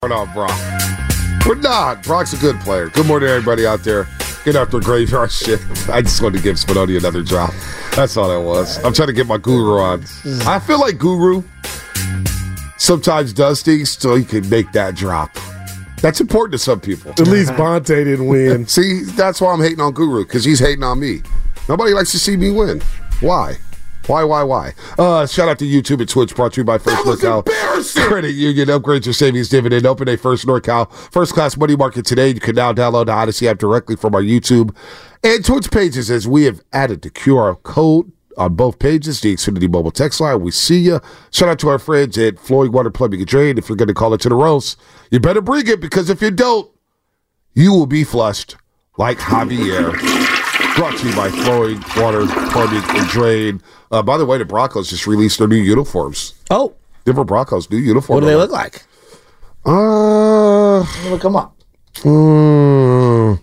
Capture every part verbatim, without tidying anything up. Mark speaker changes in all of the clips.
Speaker 1: off Brock. We're not. Brock's a good player. Good morning, everybody out there. Get after graveyard shit. I just wanted to give Spinoni another drop. That's all that was. I'm trying to get my guru on. I feel like Guru sometimes does things so he can make that drop. That's important to some people.
Speaker 2: At least Bonte didn't win.
Speaker 1: See, that's why I'm hating on Guru, because he's hating on me. Nobody likes to see me win. Why? Why, why, why? Uh, shout out to YouTube and Twitch, brought to you by First NorCal Credit Union. Upgrade your savings dividend. Open a First NorCal first-class money market today. You can now download the Odyssey app directly from our YouTube and Twitch pages, as we have added the Q R code on both pages, the Xfinity mobile text line. We see you. Shout out to our friends at Floyd Water Plumbing and Drain. If you're going to call it to the roast, you better bring it, because if you don't, you will be flushed like Javier. Brought to you by Floyd Water Plumbing and Drain. Uh, by the way, the Broncos just released their new uniforms.
Speaker 3: Oh.
Speaker 1: Denver Broncos, new uniform.
Speaker 3: What do they look like?
Speaker 1: Uh,
Speaker 3: look them up.
Speaker 1: Uh,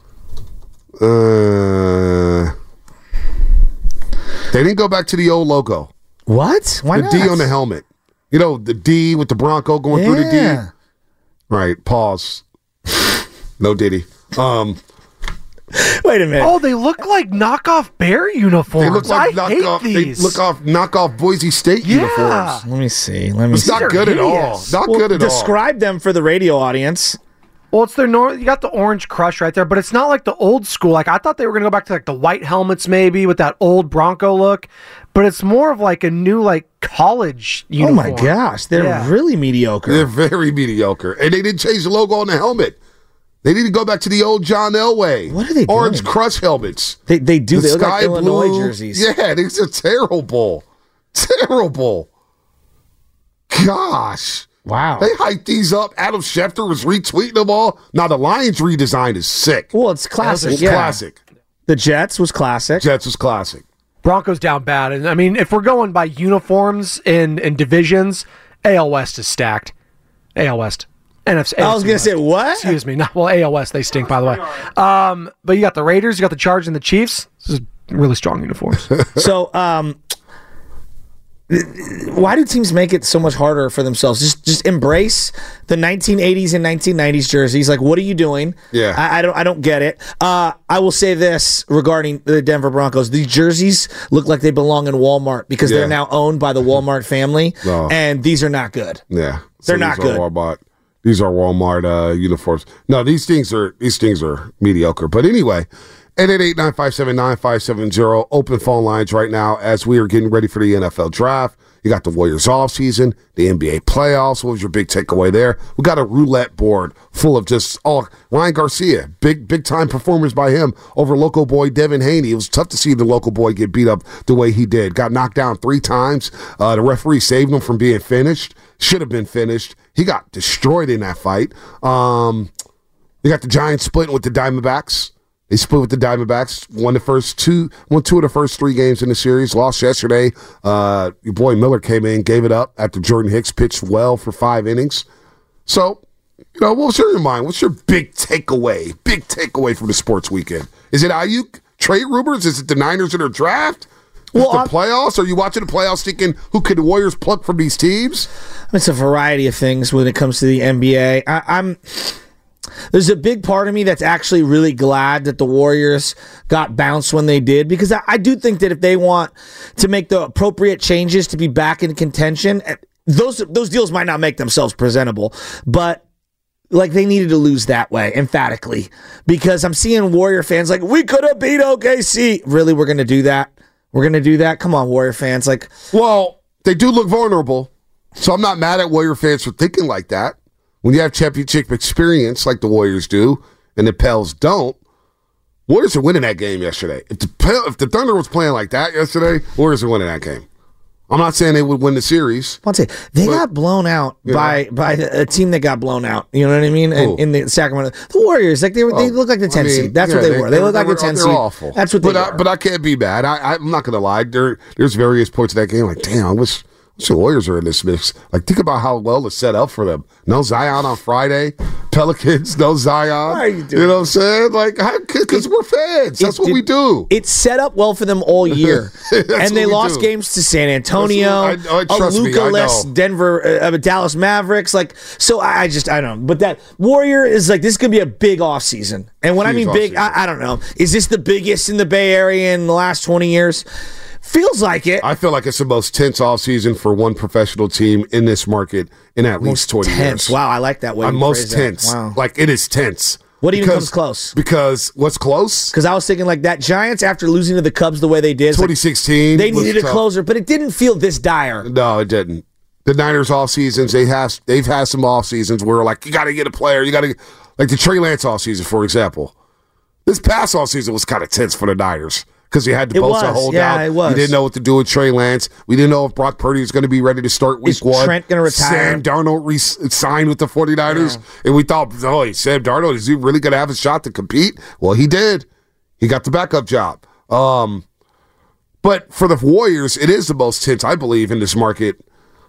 Speaker 1: uh, they didn't go back to the old logo.
Speaker 3: What? Why
Speaker 1: the
Speaker 3: not?
Speaker 1: D on the helmet. You know, the D with the Bronco going
Speaker 3: yeah.
Speaker 1: through the D. Right, pause. No Diddy. Um,
Speaker 3: Wait a minute.
Speaker 4: Oh, they look like knockoff Bear uniforms.
Speaker 1: They look like
Speaker 4: I hate
Speaker 1: knockoff,
Speaker 4: these.
Speaker 1: They look off knockoff Boise State
Speaker 4: Yeah.
Speaker 1: uniforms.
Speaker 3: Let me see. Let me
Speaker 1: It's
Speaker 3: see.
Speaker 1: not good at all. Not
Speaker 3: Well,
Speaker 1: good at all.
Speaker 3: describe them for the radio audience.
Speaker 4: Well, it's their nor- you got the orange crush right there, but it's not like the old school. Like I thought they were gonna go back to like the white helmets maybe with that old Bronco look, but it's more of like a new like college uniform.
Speaker 3: Oh my gosh, they're
Speaker 4: Yeah.
Speaker 3: really mediocre.
Speaker 1: They're very mediocre. And they didn't change the logo on the helmet. They need to go back to the old John Elway.
Speaker 3: What are they
Speaker 1: Orange
Speaker 3: doing?
Speaker 1: Crush helmets.
Speaker 3: They they do.
Speaker 1: The
Speaker 3: They look like
Speaker 1: sky
Speaker 3: Illinois
Speaker 1: blue.
Speaker 3: jerseys.
Speaker 1: Yeah, these are terrible. Terrible. Gosh.
Speaker 3: Wow.
Speaker 1: They hyped these up. Adam Schefter was retweeting them all. Now, the Lions redesign is sick.
Speaker 3: Well, it's classic.
Speaker 1: It's
Speaker 3: yeah.
Speaker 1: classic.
Speaker 3: The Jets was classic.
Speaker 1: Jets was classic.
Speaker 4: Broncos down bad, and I mean if we're going by uniforms and and divisions, A L West is stacked. A L West. N F C.
Speaker 3: I was going to say, what?
Speaker 4: Excuse me. Not, well, A L West, they stink, by the way. Um, but you got the Raiders, you got the Chargers, and the Chiefs. This is really strong uniforms.
Speaker 3: So, um, why do teams make it so much harder for themselves? Just just embrace the nineteen eighties and nineteen nineties jerseys. Like, what are you doing?
Speaker 1: Yeah.
Speaker 3: I, I don't I don't get it. Uh, I will say this regarding the Denver Broncos. These jerseys look like they belong in Walmart because
Speaker 1: Yeah.
Speaker 3: they're now owned by the Walmart family,
Speaker 1: Oh.
Speaker 3: and these are not good.
Speaker 1: Yeah.
Speaker 3: They're
Speaker 1: So
Speaker 3: not
Speaker 1: these are
Speaker 3: good.
Speaker 1: Walmart. These are Walmart uh, uniforms. No, these things are these things are mediocre. But anyway, eight eight eight, nine five seven, nine five seven zero. Open phone lines right now as we are getting ready for the N F L draft. You got the Warriors offseason, the N B A playoffs. What was your big takeaway there? We got a roulette board full of just, oh, Ryan Garcia, big big time performance by him over local boy Devin Haney. It was tough to see the local boy get beat up the way he did. Got knocked down three times. Uh, the referee saved him from being finished. Should have been finished. He got destroyed in that fight. Um, you got the Giants splitting with the Diamondbacks. They split with the Diamondbacks. Won the first two, won two of the first three games in the series. Lost yesterday. Uh, your boy Miller came in, gave it up after Jordan Hicks pitched well for five innings. So, you know, what's your mind? What's your big takeaway? Big takeaway from the sports weekend? Is it Ayuk trade rumors? Is it the Niners in their draft? Well, the I'm, playoffs? Are you watching the playoffs thinking who could the Warriors pluck from these teams?
Speaker 3: It's a variety of things when it comes to the N B A. I, I'm. There's a big part of me that's actually really glad that the Warriors got bounced when they did, because I, I do think that if they want to make the appropriate changes to be back in contention, those those deals might not make themselves presentable, but like they needed to lose that way emphatically, because I'm seeing Warrior fans like, we could have beat O K C. Really, we're going to do that? We're going to do that? Come on, Warrior fans. Like,
Speaker 1: well, they do look vulnerable, so I'm not mad at Warrior fans for thinking like that. When you have championship experience like the Warriors do and the Pels don't, Warriors are winning that game yesterday. If the Pel- if the Thunder was playing like that yesterday, Warriors are winning that game. I'm not saying they would win the series.
Speaker 3: I'll say they
Speaker 1: but,
Speaker 3: got blown out
Speaker 1: yeah.
Speaker 3: by by a team that got blown out. You know what I mean? In,
Speaker 1: Ooh.
Speaker 3: in the Sacramento, the Warriors, like they were, they
Speaker 1: Oh,
Speaker 3: look like the ten
Speaker 1: I mean,
Speaker 3: seed. That's
Speaker 1: yeah,
Speaker 3: what they, were. They, look like
Speaker 1: were,
Speaker 3: the ten
Speaker 1: they're
Speaker 3: seed.
Speaker 1: Awful.
Speaker 3: That's what they
Speaker 1: but
Speaker 3: were.
Speaker 1: I, but I can't be mad. I, I'm not going to lie. There, there's various points in that game. Like, damn, I wish, wish the Warriors are in this mix. Like, think about how well it's set up for them. No Zion on Friday. Pelicans, no Zion.
Speaker 3: Why are you doing
Speaker 1: You know what I'm saying? Like, because we're fans. That's what
Speaker 3: did-
Speaker 1: we do.
Speaker 3: It set up well for them all year,
Speaker 1: That's
Speaker 3: and they
Speaker 1: what we
Speaker 3: lost
Speaker 1: do.
Speaker 3: games to San Antonio,
Speaker 1: That's what- I- I-
Speaker 3: a
Speaker 1: trust me, I
Speaker 3: Luka-less
Speaker 1: know.
Speaker 3: Denver, uh, Dallas Mavericks. Like, so I I just I don't know, but that Warrior is like this is gonna be a big offseason. And when I
Speaker 1: Huge
Speaker 3: mean big,
Speaker 1: offseason.
Speaker 3: I, I don't know. Is this the biggest in the Bay Area in the last twenty years? Feels like it.
Speaker 1: I feel like it's the most tense offseason for one professional team in this market in at least twenty
Speaker 3: tense.
Speaker 1: years.
Speaker 3: Wow, I like that way.
Speaker 1: I'm
Speaker 3: you
Speaker 1: most
Speaker 3: phrased that.
Speaker 1: tense.
Speaker 3: Wow.
Speaker 1: Like, it is tense.
Speaker 3: What even
Speaker 1: Because-
Speaker 3: comes close?
Speaker 1: Because what's close?
Speaker 3: Because I was thinking like that Giants after losing to the Cubs the way they did, it's like,
Speaker 1: twenty sixteen.
Speaker 3: they
Speaker 1: was
Speaker 3: needed a
Speaker 1: tough.
Speaker 3: closer, but it didn't feel this dire.
Speaker 1: No, it didn't. The Niners off seasons, they have they've had some off seasons where like you got to get a player, you got to like the Trey Lance off season, for example. This past off season was kind of tense for the Niners because you had the
Speaker 3: It
Speaker 1: Bosa
Speaker 3: was,
Speaker 1: hold
Speaker 3: yeah,
Speaker 1: out.
Speaker 3: it was.
Speaker 1: You didn't know what to do with Trey Lance. We didn't know if Brock Purdy was going to be ready to start week
Speaker 3: Is
Speaker 1: one.
Speaker 3: Trent gonna retire?
Speaker 1: Sam Darnold re- signed with the 49ers, and we thought, oh, Sam Darnold, is he really going to have a shot to compete? Well, he did. He got the backup job. Um, but for the Warriors, it is the most tense, I believe, in this market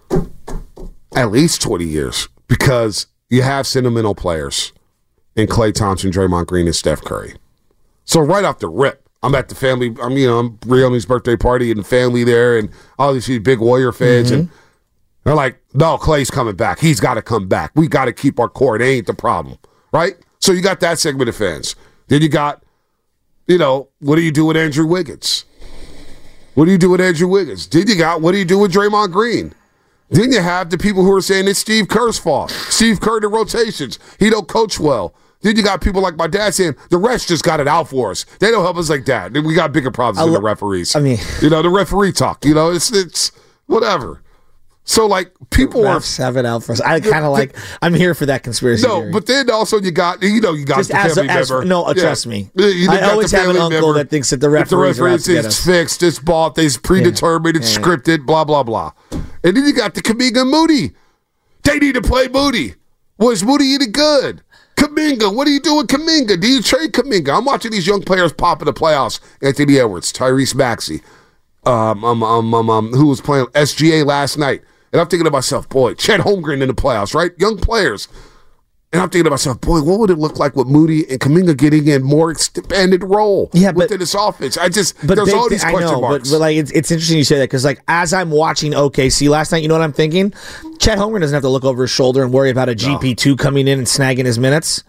Speaker 1: at least twenty years because you have sentimental players in Klay Thompson, Draymond Green, and Steph Curry. So right off the rip, I'm at the family, I'm, you know, I'm Brioni's birthday party and the family there and all these big Warrior fans and they're like, no, Klay's coming back. He's got to come back. We got to keep our core. It ain't the problem, right? So you got that segment of fans. Then you got, you know, what do you do with Andrew Wiggins? What do you do with Andrew Wiggins? Then you got, what do you do with Draymond Green? Then you have the people who are saying it's Steve Kerr's fault. Steve Kerr, the rotations. He don't coach well. Then you got people like my dad saying, the refs just got it out for us. They don't help us like that. Then we got bigger problems than
Speaker 3: lo-
Speaker 1: the referees.
Speaker 3: I mean-
Speaker 1: you know, the referee talk. You know, it's it's whatever. So, like, people are...
Speaker 3: Refs have it out for us. I kind of like. I'm here for that conspiracy.
Speaker 1: No,
Speaker 3: theory.
Speaker 1: but then also you got, you know, you got
Speaker 3: Just
Speaker 1: the
Speaker 3: as a-
Speaker 1: family
Speaker 3: as-
Speaker 1: member.
Speaker 3: no, uh, trust me.
Speaker 1: You- you
Speaker 3: I
Speaker 1: got the
Speaker 3: always have an
Speaker 1: family
Speaker 3: uncle
Speaker 1: member.
Speaker 3: that thinks that the
Speaker 1: If the
Speaker 3: referees are out
Speaker 1: referees
Speaker 3: to get
Speaker 1: it's
Speaker 3: us.
Speaker 1: fixed, it's bought, it's predetermined, it's
Speaker 3: Yeah, yeah.
Speaker 1: scripted, blah, blah, blah. And then you got the Kaminga and Moody. They need to play Moody. Was Moody eating good? Kaminga, what do you do with Kaminga? Do you trade Kaminga? I'm watching these young players pop in the playoffs. Anthony Edwards, Tyrese Maxey, um, um, um, um, um, who was playing S G A last night. And I'm thinking to myself, boy, Chet Holmgren in the playoffs, right? Young players. And I'm thinking to myself, boy, what would it look like with Moody and Kaminga getting in more expanded role
Speaker 3: Yeah, but-
Speaker 1: within this offense? I just,
Speaker 3: But
Speaker 1: there's
Speaker 3: they
Speaker 1: all
Speaker 3: thi-
Speaker 1: these
Speaker 3: I
Speaker 1: question
Speaker 3: know,
Speaker 1: marks.
Speaker 3: But, but like it's, it's interesting you say that because like as I'm watching O K C last night, you know what I'm thinking? Chet Holmgren doesn't have to look over his shoulder and worry about a G P two coming in and snagging his minutes.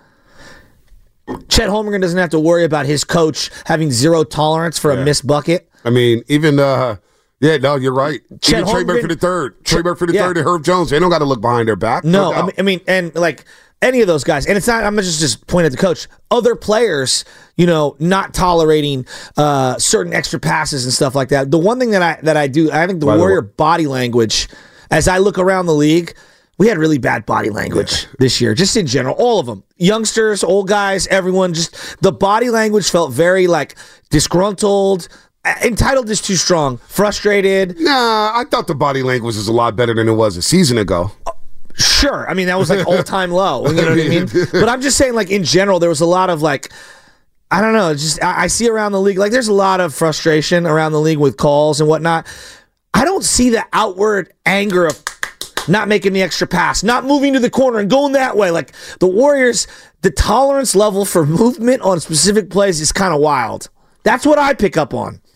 Speaker 3: Chet Holmgren doesn't have to worry about his coach having zero tolerance for a missed bucket.
Speaker 1: I mean, even, uh, yeah, no, you're right.
Speaker 3: Chet
Speaker 1: even Trey
Speaker 3: Holmgren-
Speaker 1: Murphy the third. Trey Murphy the
Speaker 3: yeah.
Speaker 1: third and Herb Jones, they don't got to look behind their back.
Speaker 3: No, I
Speaker 1: doubt.
Speaker 3: mean, I mean, and like any of those guys, and it's not. I'm just just pointing at the coach. Other players, you know, not tolerating uh, certain extra passes and stuff like that. The one thing that I that I do, I think the
Speaker 1: By the
Speaker 3: Warrior
Speaker 1: way-
Speaker 3: body language, as I look around the league, we had really bad body language this year, just in general, all of them, youngsters, old guys, everyone. Just the body language felt very like disgruntled. Entitled is too strong. Frustrated.
Speaker 1: Nah, I thought the body language was a lot better than it was a season ago.
Speaker 3: Sure. I mean, that was like all time low. You know what I mean? But I'm just saying, like, in general, there was a lot of, like, I don't know. Just, I, I see around the league, like, there's a lot of frustration around the league with calls and whatnot. I don't see the outward anger of not making the extra pass, not moving to the corner and going that way. Like, the Warriors, the tolerance level for movement on specific plays is kind of wild. That's what I pick up on.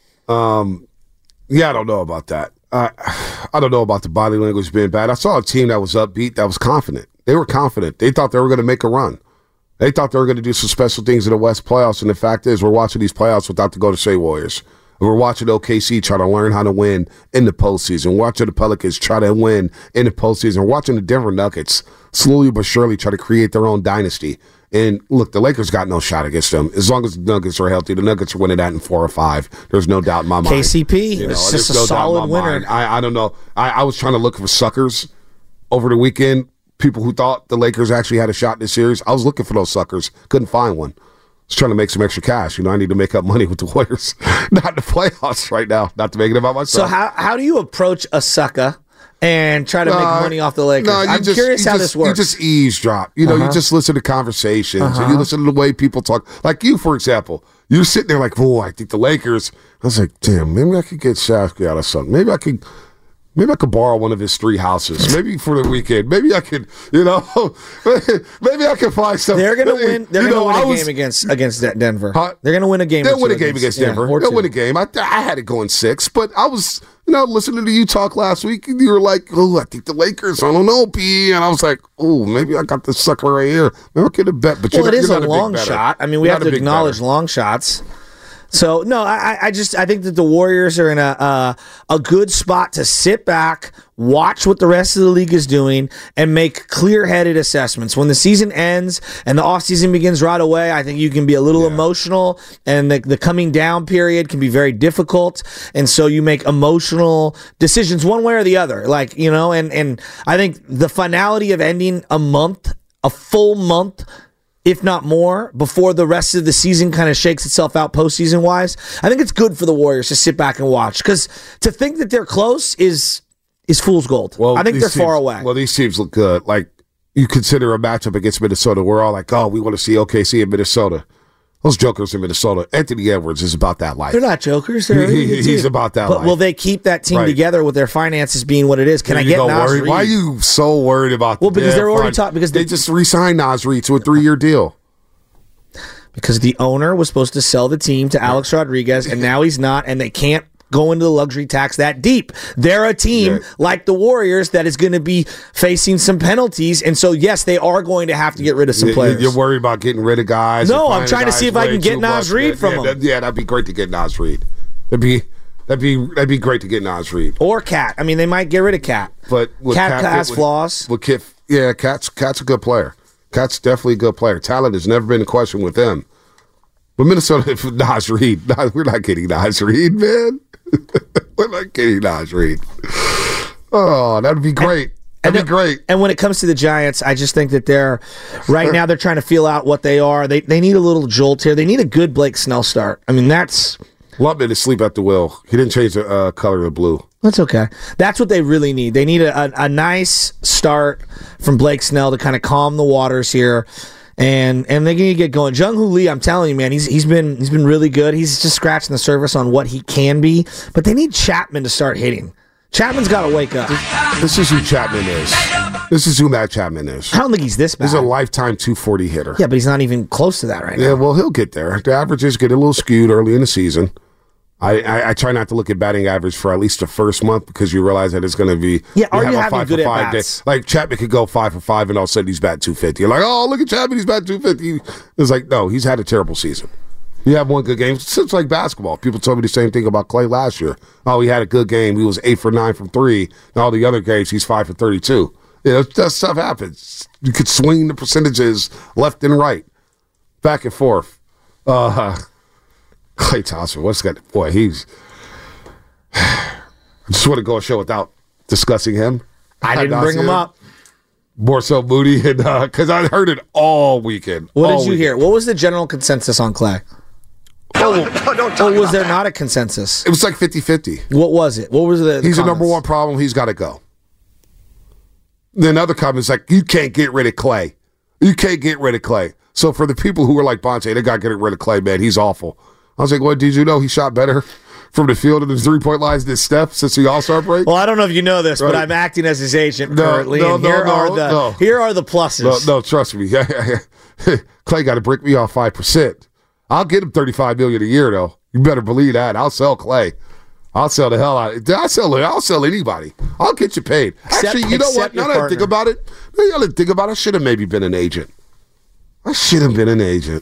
Speaker 1: Yeah, I don't know about that. Uh, I don't know about the body language being bad. I saw a team that was upbeat, that was confident. They were confident. They thought they were going to make a run. They thought they were going to do some special things in the West playoffs. And the fact is, we're watching these playoffs without the Golden State Warriors. We're watching O K C try to learn how to win in the postseason. We're watching the Pelicans try to win in the postseason. We're watching the Denver Nuggets slowly but surely try to create their own dynasty. And look, the Lakers got no shot against them. As long as the Nuggets are healthy, the Nuggets are winning that in four or five. There's no doubt in my mind.
Speaker 3: K C P,
Speaker 1: You know,
Speaker 3: it's
Speaker 1: there's
Speaker 3: just a
Speaker 1: no doubt in
Speaker 3: solid
Speaker 1: my
Speaker 3: winner.
Speaker 1: mind. I, I don't know. I, I was trying to look for suckers over the weekend. People who thought the Lakers actually had a shot in this series. I was looking for those suckers. Couldn't find one. I was trying to make some extra cash. You know, I need to make up money with the Warriors. Not in the playoffs right now. Not to make it about
Speaker 3: So
Speaker 1: myself.
Speaker 3: how how do you approach a sucker and try to make
Speaker 1: Uh,
Speaker 3: money off the Lakers?
Speaker 1: no, you
Speaker 3: I'm
Speaker 1: just-
Speaker 3: curious
Speaker 1: you
Speaker 3: how
Speaker 1: just-
Speaker 3: this works.
Speaker 1: You just eavesdrop. You know, you just listen to conversations and you listen to the way people talk. Like you, for example, you're sitting there like, "Oh, I think the Lakers." I was like, "Damn, maybe I could get Shafty out of something. Maybe I could." Maybe I could borrow one of his three houses. Maybe for the weekend. Maybe I could, you know, maybe I could find some.
Speaker 3: They're gonna win. They're
Speaker 1: you
Speaker 3: gonna
Speaker 1: know,
Speaker 3: win a
Speaker 1: was,
Speaker 3: game against against De- Denver.
Speaker 1: Huh?
Speaker 3: They're gonna win a game.
Speaker 1: They'll
Speaker 3: or
Speaker 1: win
Speaker 3: two
Speaker 1: a game against Denver.
Speaker 3: Yeah,
Speaker 1: They'll
Speaker 3: two.
Speaker 1: win a game. I, I had it going six, but I was, you know, listening to you talk last week, and you were like, "Oh, I think the Lakers. I don't know, P." And I was like, "Oh, maybe I got this sucker right here. Maybe I could have bet." But
Speaker 3: Well,
Speaker 1: you're,
Speaker 3: it is
Speaker 1: you're
Speaker 3: a
Speaker 1: not a
Speaker 3: long
Speaker 1: big better.
Speaker 3: shot. I mean, we
Speaker 1: You're
Speaker 3: have
Speaker 1: not
Speaker 3: to
Speaker 1: a big
Speaker 3: acknowledge
Speaker 1: better.
Speaker 3: long shots. So no, I, I just I think that the Warriors are in a uh, a good spot to sit back, watch what the rest of the league is doing, and make clear-headed assessments. When the season ends and the offseason begins right away, I think you can be a little
Speaker 1: Yeah.
Speaker 3: emotional, and the, the coming down period can be very difficult. And so you make emotional decisions one way or the other. Like, you know, and, and I think the finality of ending a month, a full month, if not more, before the rest of the season kind of shakes itself out postseason wise, I think it's good for the Warriors to sit back and watch. Because to think that they're close is is fool's gold. I think
Speaker 1: these
Speaker 3: they're far
Speaker 1: teams-
Speaker 3: away.
Speaker 1: Well, these teams look good. Like, you consider a matchup against Minnesota, we're all like, oh, we want to see O K C in Minnesota. Those jokers in Minnesota. Anthony Edwards is about that life.
Speaker 3: They're not jokers. They're a really good
Speaker 1: He's
Speaker 3: team.
Speaker 1: about that
Speaker 3: But
Speaker 1: life.
Speaker 3: will they keep that team
Speaker 1: Right.
Speaker 3: together with their finances being what it is? Can I
Speaker 1: You
Speaker 3: get
Speaker 1: go
Speaker 3: Nas
Speaker 1: worried.
Speaker 3: Reed?
Speaker 1: Why are you so worried about
Speaker 3: Well,
Speaker 1: the
Speaker 3: because
Speaker 1: damn
Speaker 3: they're already
Speaker 1: front?
Speaker 3: talk- because
Speaker 1: they
Speaker 3: the-
Speaker 1: just re-signed Nas Reed to a three-year deal.
Speaker 3: Because the owner was supposed to sell the team to Alex Rodriguez, and now he's not, and they can't go into the luxury tax that deep. They're a team
Speaker 1: Yeah.
Speaker 3: like the Warriors that is going to be facing some penalties, and so yes, they are going to have to get rid of some
Speaker 1: You-
Speaker 3: players.
Speaker 1: You're worried about getting rid of guys.
Speaker 3: No,
Speaker 1: and
Speaker 3: I'm
Speaker 1: finding
Speaker 3: trying to
Speaker 1: guys
Speaker 3: see if I
Speaker 1: way
Speaker 3: can get
Speaker 1: too
Speaker 3: Nas
Speaker 1: much.
Speaker 3: Reed
Speaker 1: yeah,
Speaker 3: from
Speaker 1: yeah,
Speaker 3: him.
Speaker 1: that- yeah, that'd be great to get Nas Reed. That'd be that'd be that'd be great to get Nas Reed.
Speaker 3: Or Cat. I mean, they might get rid of Cat.
Speaker 1: But with
Speaker 3: Cat
Speaker 1: Cat
Speaker 3: has
Speaker 1: fit- with-
Speaker 3: flaws.
Speaker 1: With Kit, yeah, Cat's Cat's a good player. Cat's definitely a good player. Talent has never been a question with them. But Minnesota, if Nas Reed, nah, we're not getting Nas Reed, man. We're not getting Nas Reed. Oh, that'd be great. That'd
Speaker 3: And
Speaker 1: be great.
Speaker 3: And when it comes to the Giants, I just think that they're right now they're trying to feel out what they are. They they need a little jolt here. They need a good Blake Snell start. I mean, that's
Speaker 1: Lubman is sleep at the wheel. He didn't change the uh, color of blue.
Speaker 3: that's okay. That's what they really need. They need a, a, a nice start from Blake Snell to kind of calm the waters here. And and they need to get going. Jung Hoo Lee, I'm telling you, man, he's he's been he's been really good. He's just scratching the surface on what he can be. But they need Chapman to start hitting. Chapman's got to wake up.
Speaker 1: This is who Chapman is. This is who Matt Chapman is.
Speaker 3: I don't think he's this bad.
Speaker 1: He's a lifetime two forty hitter.
Speaker 3: Yeah, but he's not even close to that right
Speaker 1: Yeah,
Speaker 3: now.
Speaker 1: well, he'll get there. The averages get a little skewed early in the season. I, I, I try not to look at batting average for at least the first month because you realize that it's going to be.
Speaker 3: Yeah, are
Speaker 1: have
Speaker 3: you
Speaker 1: a
Speaker 3: having
Speaker 1: five
Speaker 3: good
Speaker 1: for five
Speaker 3: at-bats?
Speaker 1: day. Like Chapman could go five for five, and all of a sudden he's batting two fifty. You're like, oh, look at Chapman, he's batting two fifty. It's like, no, he's had a terrible season. You have one good game. It's just like basketball. People told me the same thing about Clay last year. Oh, he had a good game. He was eight for nine from three. And all the other games, he's five for thirty-two. You know, that stuff happens. You could swing the percentages left and right, back and forth. Uh, Clay Thompson, what's that? Boy, he's. I just want to go a show without discussing him.
Speaker 3: I didn't
Speaker 1: not
Speaker 3: bring
Speaker 1: see
Speaker 3: him up.
Speaker 1: More so Moody, and because I heard it all weekend.
Speaker 3: What
Speaker 1: all
Speaker 3: did you
Speaker 1: weekend.
Speaker 3: hear? What was the general consensus on Clay?
Speaker 1: Oh,
Speaker 3: Or was there not a consensus?
Speaker 1: it was like fifty-fifty.
Speaker 3: What was it? What was the? the
Speaker 1: He's a number
Speaker 3: comments?
Speaker 1: one problem. He's got to go. Then other comments like, you can't get rid of Clay. You can't get rid of Clay. So for the people who were like, Bonte, they got to get rid of Clay, man. He's awful. I was like, well, did you know he shot better from the field and the three-point lines than Steph since the All-Star break?
Speaker 3: Well, I don't know if you know this, but
Speaker 1: Right.
Speaker 3: I'm acting as his agent
Speaker 1: No,
Speaker 3: currently,
Speaker 1: no,
Speaker 3: and
Speaker 1: no,
Speaker 3: here
Speaker 1: no,
Speaker 3: are the
Speaker 1: no.
Speaker 3: here are the pluses.
Speaker 1: No, no, trust me. Clay got to break me off five percent. I'll get him thirty-five million dollars a year, though. You better believe that. I'll sell Clay. I'll sell the hell out of it. I'll sell it. I'll sell anybody. I'll get you paid.
Speaker 3: Except-
Speaker 1: Actually, you know what?
Speaker 3: except your
Speaker 1: Now that I think
Speaker 3: partner.
Speaker 1: about it, now that I think about it, I should have maybe been an agent. I should have been an agent.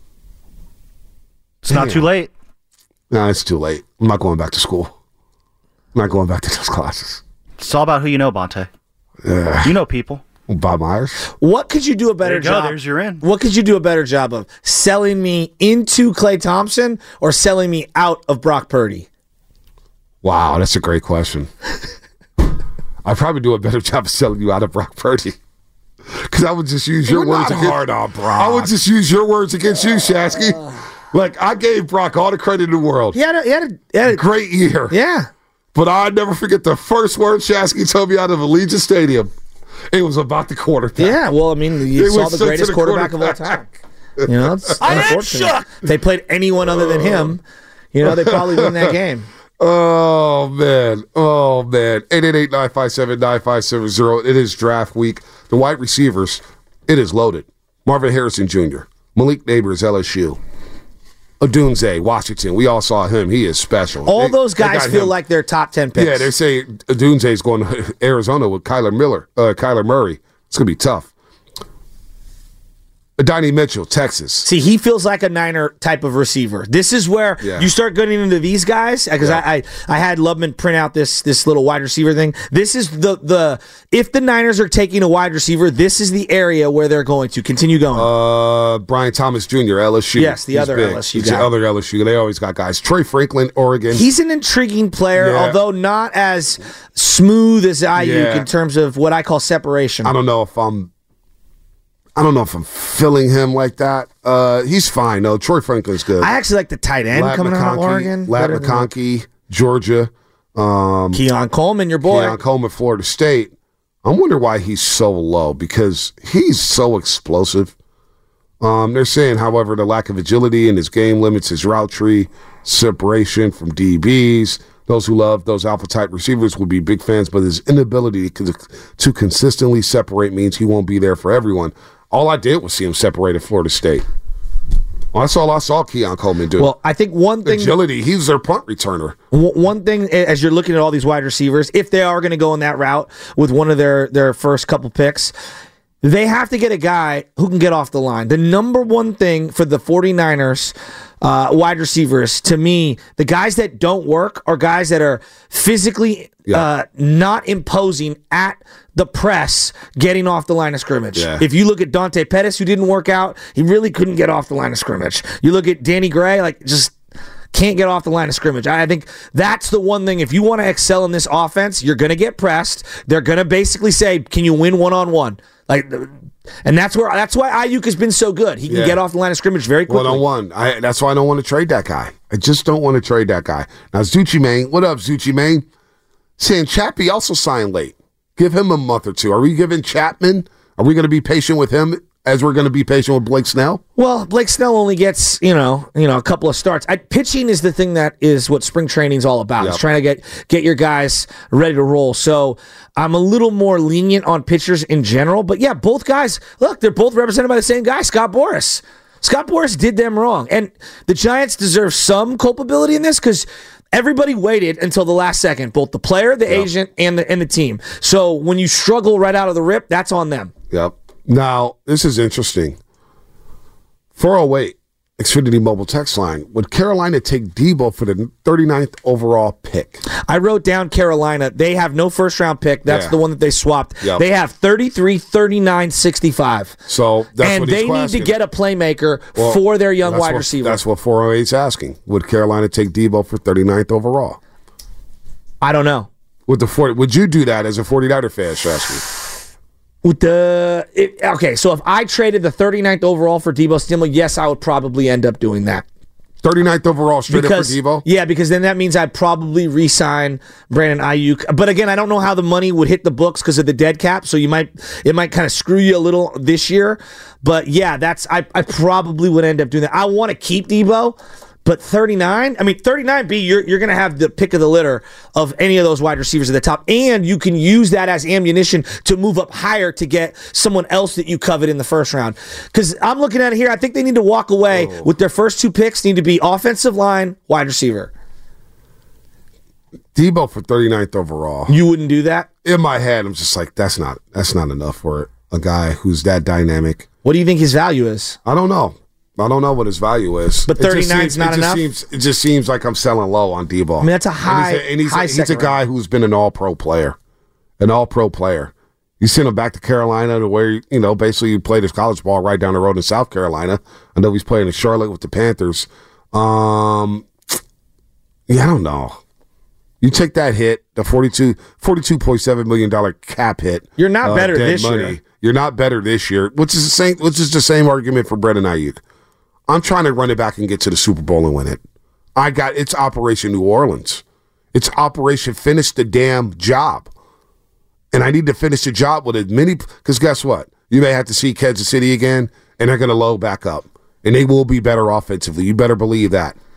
Speaker 2: It's not too late.
Speaker 1: No, it's too late. I'm not going back to school. I'm not going back to those classes.
Speaker 2: It's all about who you know, Bonte. You know people.
Speaker 1: Bob Myers.
Speaker 3: What could you do a better
Speaker 2: There you go.
Speaker 3: job?
Speaker 2: There's your in.
Speaker 3: What could you do a better job of? Selling me into Klay Thompson or selling me out of Brock Purdy?
Speaker 1: Wow, that's a great question. I'd probably do a better job of selling you out of Brock Purdy. Because I would just use your
Speaker 5: We're
Speaker 1: words
Speaker 5: not
Speaker 1: against
Speaker 5: hard on Brock.
Speaker 1: I would just use your words against you, Shasky. Like, I gave Brock all the credit in the world.
Speaker 3: He had a, he had a, he had a
Speaker 1: Great year.
Speaker 3: yeah.
Speaker 1: But I'll never forget the first word Shasky told me out of Allegiant Stadium. It was about the quarterback.
Speaker 3: Yeah, well, I mean, you
Speaker 1: It
Speaker 3: saw
Speaker 1: was
Speaker 3: the
Speaker 1: sent to
Speaker 3: greatest
Speaker 1: the
Speaker 3: quarterback, of all time. You know, it's
Speaker 5: I am
Speaker 3: unfortunate.
Speaker 5: shook.
Speaker 3: If they played anyone other than him, you know, they probably win that game.
Speaker 1: Oh, man. Oh, man. eight eight eight, nine five seven, nine five seven zero. It is draft week. The wide receivers, it is loaded. Marvin Harrison Junior, Malik Neighbors, L S U. Odunze, Washington. We all saw him. He is special.
Speaker 3: All
Speaker 1: they,
Speaker 3: those guys feel him. like they're top ten picks.
Speaker 1: Yeah, they say Odunze is going to Arizona with Kyler Miller, uh, Kyler Murray. It's going to be tough. Adonai Mitchell, Texas.
Speaker 3: See, he feels like a Niner type of receiver. This is where yeah. you start getting into these guys, because yeah. I, I I had Lubman print out this this little wide receiver thing. This is the the if the Niners are taking a wide receiver, this is the area where they're going to continue going.
Speaker 1: Uh, Brian Thomas Junior, L S U.
Speaker 3: Yes, the
Speaker 1: He's
Speaker 3: other
Speaker 1: big.
Speaker 3: L S U
Speaker 1: He's
Speaker 3: guy.
Speaker 1: the other L S U. They always got guys. Troy Franklin, Oregon.
Speaker 3: He's an intriguing player, yeah. although not as smooth as Ayuk yeah. in terms of what I call separation.
Speaker 1: I don't know if I'm. I don't know if I'm feeling him like that. Uh, he's fine, though. Troy Franklin's good.
Speaker 3: I actually like the tight end
Speaker 1: Lat
Speaker 3: coming
Speaker 1: McConkey,
Speaker 3: out of Oregon.
Speaker 1: Lat McConkey, Georgia. Um,
Speaker 3: Keon Coleman, your boy.
Speaker 1: Keon Coleman, Florida State. I wonder why he's so low, because he's so explosive. Um, they're saying, however, the lack of agility in his game limits his route tree, separation from D Bs. Those who love those alpha-type receivers will be big fans, but his inability to, to consistently separate means he won't be there for everyone. All I did was see him separate at Florida State. Well, that's all I saw Keon Coleman do.
Speaker 3: Well, I think one thing...
Speaker 1: Agility, he's their punt returner.
Speaker 3: One thing, as you're looking at all these wide receivers, if they are going to go in that route with one of their, their first couple picks, they have to get a guy who can get off the line. The number one thing for the 49ers uh, wide receivers, to me, the guys that don't work are guys that are physically yeah. uh, not imposing at the press, getting off the line of scrimmage.
Speaker 1: Yeah.
Speaker 3: If you look at Dante Pettis, who didn't work out, he really couldn't get off the line of scrimmage. You look at Danny Gray, like just can't get off the line of scrimmage. I think that's the one thing. If you want to excel in this offense, you're going to get pressed. They're going to basically say, can you win one-on-one? Like, and that's where that's why Ayuk has been so good. He can
Speaker 1: yeah.
Speaker 3: get off the line of scrimmage very quickly.
Speaker 1: One-on-one. I, that's why I don't want to trade that guy. I just don't want to trade that guy. Now, Zucci Mane, what up, Zucci Mane? Saying Chappie also signed late. Give him a month or two. Are we giving Chapman? Are we going to be patient with him as we're going to be patient with Blake Snell?
Speaker 3: Well, Blake Snell only gets, you know, you know, a couple of starts. I, pitching is the thing that is what spring training is all about. Yep. It's trying to get get your guys ready to roll. So I'm a little more lenient on pitchers in general. But yeah, both guys, look, they're both represented by the same guy, Scott Boras. Scott Boras did them wrong. And the Giants deserve some culpability in this because everybody waited until the last second, both the player, the yep. agent, and the and the team. So when you struggle right out of the rip, that's on them.
Speaker 1: Yep. Now, this is interesting. four oh eight, Xfinity Mobile text line. Would Carolina take Debo for the thirty-ninth overall pick?
Speaker 3: I wrote down Carolina. They have no first-round pick. That's yeah. the one that they swapped. Yep. They have thirty-three, thirty-nine, sixty-five.
Speaker 1: So that's
Speaker 3: and
Speaker 1: what
Speaker 3: they need
Speaker 1: asking.
Speaker 3: to get a playmaker
Speaker 1: well,
Speaker 3: for their young wide
Speaker 1: what,
Speaker 3: receiver.
Speaker 1: That's what four oh eight's asking. Would Carolina take Debo for thirty-ninth overall?
Speaker 3: I don't know.
Speaker 1: Would the forty, would you do that as a 49er fan, Shasky?
Speaker 3: With the it, okay, so if I traded the thirty-ninth overall for Debo Samuel, yes, I would probably end up doing that.
Speaker 1: thirty-ninth overall straight because, up for Debo?
Speaker 3: Yeah, because then that means I'd probably re-sign Brandon Ayuk. But again, I don't know how the money would hit the books because of the dead cap, so you might it might kind of screw you a little this year. But yeah, that's I, I probably would end up doing that. I want to keep Debo. But thirty-nine, I mean, thirty-nine B, you're, you're going to have the pick of the litter of any of those wide receivers at the top. And you can use that as ammunition to move up higher to get someone else that you covet in the first round. Because I'm looking at it here, I think they need to walk away oh. with their first two picks, need to be offensive line, wide receiver.
Speaker 1: Debo for thirty-ninth overall.
Speaker 3: You wouldn't do that?
Speaker 1: In my head, I'm just like, that's not that's not enough for a guy who's that dynamic.
Speaker 3: What do you think his value is?
Speaker 1: I don't know. I don't know what his value is.
Speaker 3: But thirty-nine is not
Speaker 1: it
Speaker 3: enough?
Speaker 1: Seems, it just seems like I'm selling low on Debo.
Speaker 3: I mean, that's a high
Speaker 1: And he's a, and he's
Speaker 3: high
Speaker 1: a, he's a guy
Speaker 3: round.
Speaker 1: who's been an all-pro player. An all-pro player. You send him back to Carolina to where, you know, basically you played his college ball right down the road in South Carolina. I know he's playing in Charlotte with the Panthers. Um, yeah, I don't know. You take that hit, the forty-two, forty-two point seven million dollars cap hit.
Speaker 3: You're not
Speaker 1: uh,
Speaker 3: better
Speaker 1: dead
Speaker 3: this
Speaker 1: money.
Speaker 3: year.
Speaker 1: You're not better this year, which is the same, which is the same argument for Brandon Ayuk. I'm trying to run it back and get to the Super Bowl and win it. I got it's Operation New Orleans. It's Operation Finish the Damn Job. And I need to finish the job with as many, because guess what? You may have to see Kansas City again, and they're going to load back up. And they will be better offensively. You better believe that.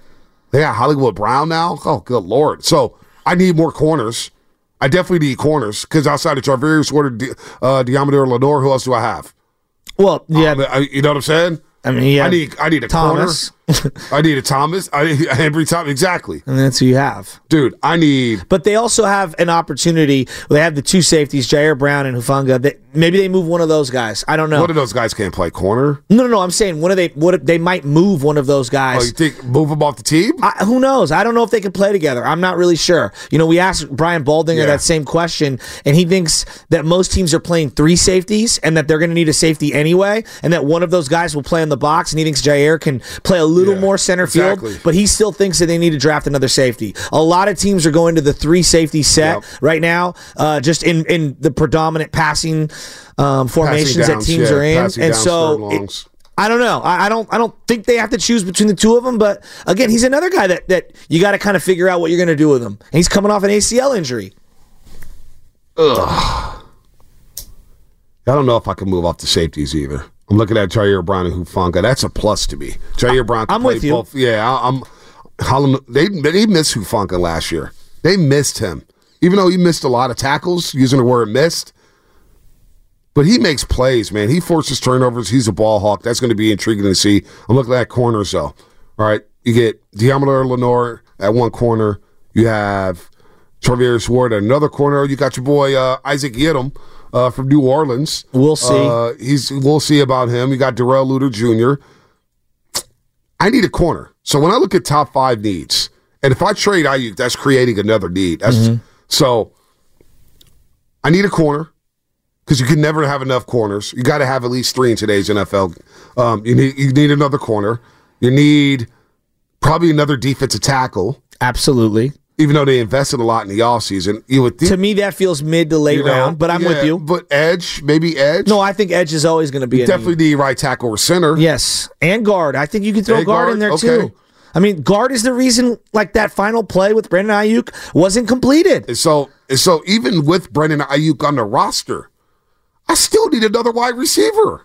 Speaker 1: They got Hollywood Brown now. Oh, good Lord. So I need more corners. I definitely need corners because outside of Charvarius Ward, uh, Diamador Lenore, who else do I have?
Speaker 3: Well, yeah.
Speaker 1: Um, I, you know what I'm saying?
Speaker 3: I mean, yeah.
Speaker 1: I need I need a
Speaker 3: Thomas.
Speaker 1: corner. I need a Thomas. I need, every time exactly.
Speaker 3: And that's who you have.
Speaker 1: Dude, I need
Speaker 3: But they also have an opportunity. They have the two safeties, Jair Brown and Hufanga. That maybe they move one of those guys. I don't know.
Speaker 1: one of those guys can't play corner.
Speaker 3: No, no, no. I'm saying one of they. What if they might move one of those guys?
Speaker 1: Oh, you think move them off the team?
Speaker 3: I, who knows? I don't know if they can play together. I'm not really sure. You know, we asked Brian Baldinger
Speaker 1: Yeah.
Speaker 3: that same question, and he thinks that most teams are playing three safeties and that they're going to need a safety anyway, and that one of those guys will play in the box, and he thinks Jair can play a little
Speaker 1: Yeah,
Speaker 3: more center
Speaker 1: exactly.
Speaker 3: field, but he still thinks that they need to draft another safety. A lot of teams are going to the three safety set
Speaker 1: Yep.
Speaker 3: right now, uh, just in, in the predominant passing um, formations
Speaker 1: Passing
Speaker 3: that
Speaker 1: downs,
Speaker 3: teams
Speaker 1: yeah,
Speaker 3: are in,
Speaker 1: passing
Speaker 3: and
Speaker 1: downs,
Speaker 3: so.
Speaker 1: third
Speaker 3: it-
Speaker 1: longs.
Speaker 3: I don't know. I, I don't. I don't think they have to choose between the two of them. But again, he's another guy that, that you got to kind of figure out what you're going to do with him. And he's coming off an A C L injury.
Speaker 1: Ugh. I don't know if I can move off the safeties either. I'm looking at Jair Brown and Hufanga. That's a plus to me. Jair Brown. Can
Speaker 3: I'm
Speaker 1: play
Speaker 3: with you.
Speaker 1: Both. Yeah, I, I'm. Holland, they they missed Hufanga last year. They missed him, even though he missed a lot of tackles. Using the word missed. But he makes plays, man. He forces turnovers. He's a ball hawk. That's going to be intriguing to see. I'm looking at corners, though. All right. You get Diamador Lenore at one corner. You have Charvarius Ward at another corner. You got your boy uh, Isaac Yiadom uh, from New Orleans.
Speaker 3: We'll see.
Speaker 1: Uh, he's We'll see about him. You got Darrell Luter Junior I need a corner. So when I look at top five needs, and if I trade Ayuk, that's creating another need. That's
Speaker 3: Mm-hmm.
Speaker 1: So I need a corner. Because you can never have enough corners. You got to have at least three in today's N F L. Um, you need you need another corner. You need probably another defensive tackle.
Speaker 3: Absolutely.
Speaker 1: Even though they invested a lot in the offseason. You would think,
Speaker 3: To me, that feels mid to late
Speaker 1: you know,
Speaker 3: round. But I'm
Speaker 1: yeah,
Speaker 3: with you.
Speaker 1: But edge, maybe edge.
Speaker 3: No, I think edge is always going to be
Speaker 1: you
Speaker 3: a
Speaker 1: definitely
Speaker 3: need.
Speaker 1: need right tackle or center.
Speaker 3: Yes, and guard. I think you can throw
Speaker 1: And
Speaker 3: guard,
Speaker 1: guard,
Speaker 3: in there
Speaker 1: okay.
Speaker 3: too. I mean, guard is the reason like that final play with Brandon Ayuk wasn't completed.
Speaker 1: And so and so even with Brandon Ayuk on the roster, I still need another wide receiver.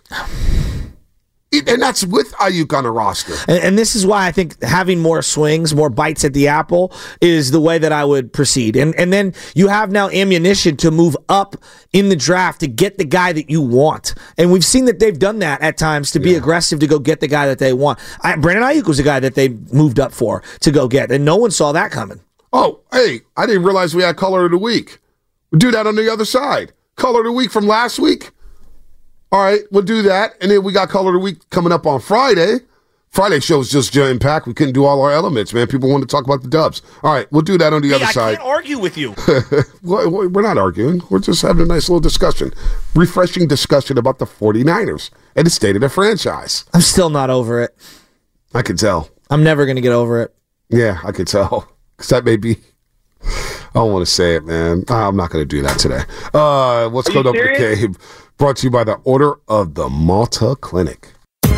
Speaker 1: And that's with Ayuk on the roster.
Speaker 3: And, and this is why I think having more swings, more bites at the apple is the way that I would proceed. And and then you have now ammunition to move up in the draft to get the guy that you want. And we've seen that they've done that at times to be
Speaker 1: Yeah.
Speaker 3: aggressive to go get the guy that they want. I, Brandon Ayuk was the guy that they moved up for to go get, and no one saw that coming.
Speaker 1: Oh, hey, I didn't realize we had Color of the Week. We'll do that on the other side. Color of the Week from last week. All right, we'll do that. And then we got Color of the Week coming up on Friday. Friday show's just jam-packed. We couldn't do all our elements, man. People want to talk about the Dubs. All right, we'll do that on the other side.
Speaker 3: argue with you.
Speaker 1: Well, we're not arguing. We're just having a nice little discussion. Refreshing discussion about the 49ers and the state of their franchise.
Speaker 3: I'm still not over it.
Speaker 1: I can tell.
Speaker 3: I'm never going to get over it.
Speaker 1: Yeah, I can tell. Because that may be... I don't want to say it, man. I'm not going to do that today. Uh, what's going up with the game? Brought to you by the Order of the Malta Clinic.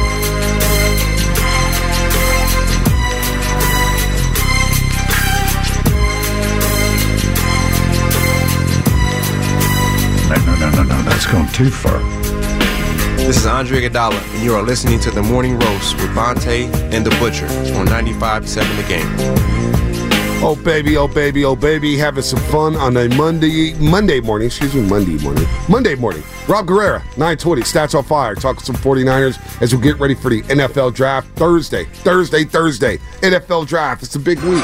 Speaker 5: No, no, no, no, no. That's gone too far.
Speaker 6: This is Andre Iguodala, and you are listening to The Morning Roast with Vontae and The Butcher on ninety-five point seven The Game.
Speaker 1: Oh, baby, oh, baby, oh, baby. Having some fun on a Monday Monday morning. Excuse me, Monday morning. Monday morning. Rob Guerrera, nine twenty, Stats on Fire. Talking some 49ers as we get ready for the N F L Draft Thursday. Thursday, Thursday. N F L Draft. It's a big week.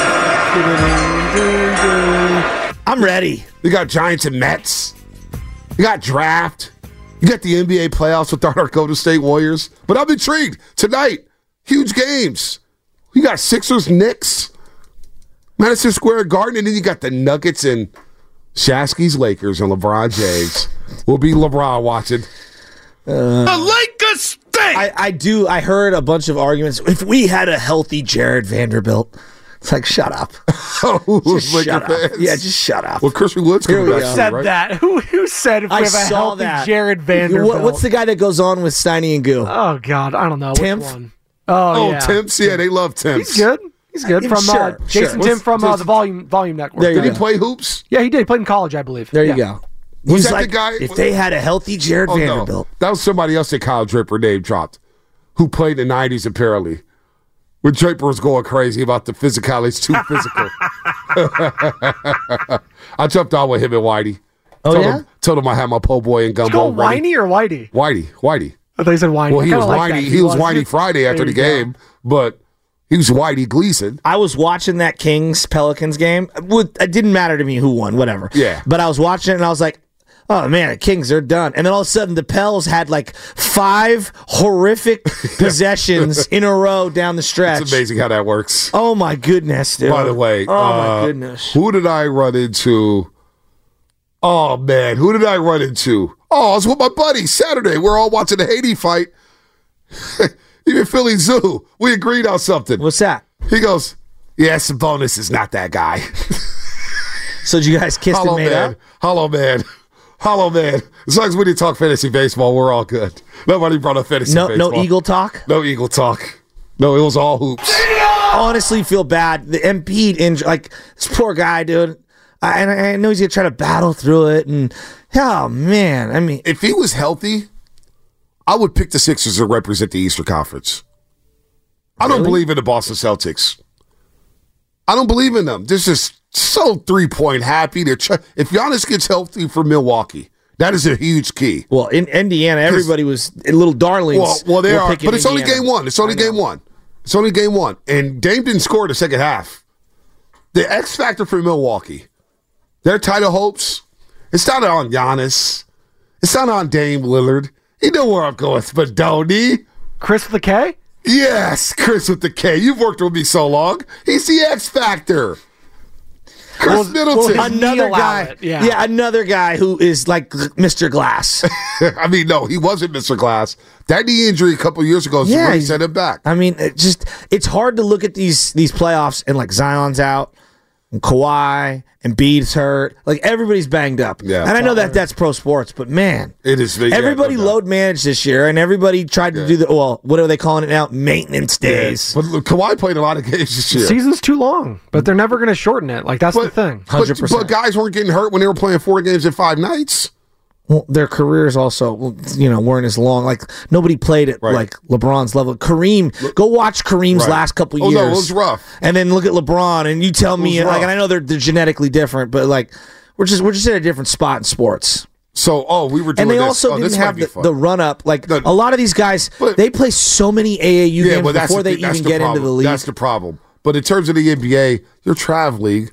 Speaker 3: I'm ready.
Speaker 1: You got Giants and Mets. You got draft. You got the N B A playoffs with our Golden State Warriors. But I'm intrigued. Tonight, huge games. You got Sixers, Knicks, Madison Square Garden, and then you got the Nuggets and Shasky's Lakers and LeBron James. We'll be LeBron watching.
Speaker 5: The Lakers stink!
Speaker 3: I, I do. I heard a bunch of arguments. If we had a healthy Jared Vanderbilt, it's like, shut up.
Speaker 1: Oh,
Speaker 3: Just
Speaker 1: Laker
Speaker 3: shut up.
Speaker 1: fans.
Speaker 3: Yeah, just shut up.
Speaker 1: Well, Christian Wood's
Speaker 3: Here
Speaker 1: coming
Speaker 3: we
Speaker 1: back
Speaker 3: go.
Speaker 1: soon,
Speaker 4: Said
Speaker 1: right?
Speaker 4: that? Who who said if we
Speaker 3: I
Speaker 4: have a
Speaker 3: saw
Speaker 4: healthy
Speaker 3: that.
Speaker 4: Jared Vanderbilt?
Speaker 3: What, what's the guy that goes on with Steiny and Goo?
Speaker 4: Oh God, I don't know.
Speaker 3: Timpf?
Speaker 4: Which one? Oh,
Speaker 1: Oh,
Speaker 4: yeah.
Speaker 1: Timps. Yeah, they love Timps.
Speaker 4: He's good. He's good.
Speaker 3: Uh,
Speaker 4: From
Speaker 3: sure,
Speaker 4: uh,
Speaker 3: sure.
Speaker 4: Jason
Speaker 1: What's-
Speaker 4: Tim from uh,
Speaker 1: what's-
Speaker 4: the Volume Volume Network.
Speaker 3: There you
Speaker 1: Did he
Speaker 3: go.
Speaker 1: play hoops?
Speaker 4: Yeah, he did. He played in college, I believe.
Speaker 3: There you
Speaker 4: Yeah.
Speaker 3: go.
Speaker 1: Was
Speaker 3: He's
Speaker 1: that the
Speaker 3: like,
Speaker 1: guy-
Speaker 3: if they had a healthy Jared
Speaker 1: Oh,
Speaker 3: Vanderbilt.
Speaker 1: no. That was somebody else that Kyle Draper name dropped who played in the nineties apparently. when Draper was going crazy about the physicality. It's too physical. I jumped on with him and Whitey.
Speaker 3: Oh,
Speaker 1: told
Speaker 3: yeah?
Speaker 1: Him, told him I had my po' boy and
Speaker 4: It's
Speaker 1: gumbo
Speaker 4: called
Speaker 1: ready.
Speaker 4: Whitey or Whitey?
Speaker 1: Whitey, Whitey.
Speaker 4: I thought you said whiny.
Speaker 1: Well, he
Speaker 4: I
Speaker 1: was
Speaker 4: kinda like
Speaker 1: whiny.
Speaker 4: that.
Speaker 1: He was
Speaker 4: was.
Speaker 1: whiny Friday after
Speaker 4: There
Speaker 1: the
Speaker 4: you go.
Speaker 1: game, but he was Whitey Gleason.
Speaker 3: I was watching that Kings Pelicans game. With- It didn't matter to me who won, whatever.
Speaker 1: Yeah.
Speaker 3: But I was watching it and I was like, oh man, the Kings are done. And then all of a sudden the Pels had like five horrific possessions in a row down the stretch.
Speaker 1: It's amazing how that works.
Speaker 3: Oh my goodness, dude.
Speaker 1: By the way,
Speaker 3: oh
Speaker 1: uh,
Speaker 3: my goodness.
Speaker 1: who did I run into? Oh man, who did I run into? Oh, I was with my buddy Saturday. We're all watching the Haiti fight. Even Philly Zoo. We agreed on something.
Speaker 3: What's that?
Speaker 1: He goes, "Yeah, Sabonis is not that guy."
Speaker 3: So did you guys kiss and
Speaker 1: Hollow
Speaker 3: made
Speaker 1: man,
Speaker 3: up?
Speaker 1: hollow man, hollow man. As long as we didn't talk fantasy baseball, we're all good. Nobody brought up fantasy
Speaker 3: No,
Speaker 1: baseball.
Speaker 3: no Eagle talk.
Speaker 1: No Eagle talk. No, it was all hoops.
Speaker 3: I honestly feel bad. The Embiid injury, like this poor guy, dude. I, and I know he's gonna try to battle through it, and oh man, I mean,
Speaker 1: If he was healthy, I would pick the Sixers to represent the Eastern Conference. I don't
Speaker 3: Really?
Speaker 1: believe in the Boston Celtics. I don't believe in them. They're just so three-point happy. They're try- if Giannis gets healthy for Milwaukee, that is a huge key.
Speaker 3: well, in Indiana, everybody was little darlings.
Speaker 1: Well, well, they
Speaker 3: were
Speaker 1: are,
Speaker 3: picking
Speaker 1: but it's only
Speaker 3: Indiana.
Speaker 1: game one. It's only
Speaker 3: I know.
Speaker 1: game one. It's only game one, and Dame didn't score the second half. The X factor for Milwaukee, their title hopes. It's not on Giannis. It's not on Dame Lillard. You know where I'm going, but don't he?
Speaker 4: Chris with the K?
Speaker 1: Yes, Chris with the K. You've worked with me so long. He's the X factor. Chris
Speaker 4: Well,
Speaker 1: Middleton.
Speaker 4: well,
Speaker 3: Another
Speaker 4: allow
Speaker 3: guy,
Speaker 4: it, yeah.
Speaker 3: another guy who is like Mister Glass.
Speaker 1: I mean, no, he wasn't Mister Glass. That knee injury a couple years ago
Speaker 3: Yeah,
Speaker 1: really
Speaker 3: he's-
Speaker 1: set him back.
Speaker 3: I mean, it just it's hard to look at these these playoffs and like Zion's out, and Kawhi and Embiid's hurt. Like everybody's banged up.
Speaker 1: Yeah.
Speaker 3: and I know that that's pro sports, but man,
Speaker 1: It is. yeah,
Speaker 3: everybody
Speaker 1: no doubt.
Speaker 3: load managed this year, and everybody tried to
Speaker 1: Yeah.
Speaker 3: do the well. What are they calling it now? Maintenance days.
Speaker 1: But look, Kawhi played a lot of games this year.
Speaker 4: Season's too long, but they're never going to shorten it. Like, that's the thing.
Speaker 1: But,
Speaker 3: one hundred percent.
Speaker 1: but guys weren't getting hurt when they were playing four games in five nights.
Speaker 3: Well, their careers also, well, you know, weren't as long. Like nobody played at
Speaker 1: Right.
Speaker 3: like LeBron's level. Kareem, go watch Kareem's
Speaker 1: Right.
Speaker 3: last couple
Speaker 1: Oh,
Speaker 3: years.
Speaker 1: no, it was rough.
Speaker 3: And then look at LeBron, and you tell me,
Speaker 1: was
Speaker 3: like,
Speaker 1: rough.
Speaker 3: and I know they're, they're genetically different, but like, we're just we're just in a different spot in sports.
Speaker 1: So, oh, we were doing
Speaker 3: And they
Speaker 1: this.
Speaker 3: also
Speaker 1: oh,
Speaker 3: didn't
Speaker 1: this might
Speaker 3: have
Speaker 1: be
Speaker 3: the,
Speaker 1: fun.
Speaker 3: the run up. Like
Speaker 1: No,
Speaker 3: a lot of these guys,
Speaker 1: but-
Speaker 3: they play so many A A U
Speaker 1: yeah,
Speaker 3: games
Speaker 1: but that's
Speaker 3: before
Speaker 1: the
Speaker 3: they
Speaker 1: thing- that's
Speaker 3: even
Speaker 1: the
Speaker 3: get
Speaker 1: problem.
Speaker 3: into the league.
Speaker 1: That's the problem. But in terms of the N B A, you're traveling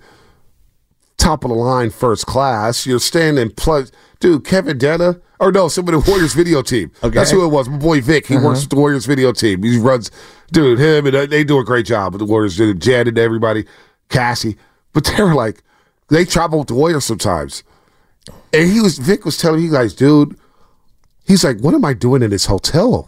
Speaker 1: top of the line, first class. You're standing plus, dude. Kevin Dena, or no, some of the Warriors video team.
Speaker 3: Okay.
Speaker 1: That's who it was. My boy Vic. He works with the Warriors video team. He runs, dude. Him and uh, they do a great job with the Warriors. Dude, Jed and everybody, Cassie. But they're like, they travel with the Warriors sometimes. And he was Vic was telling you guys, dude. He's like, what am I doing in this hotel?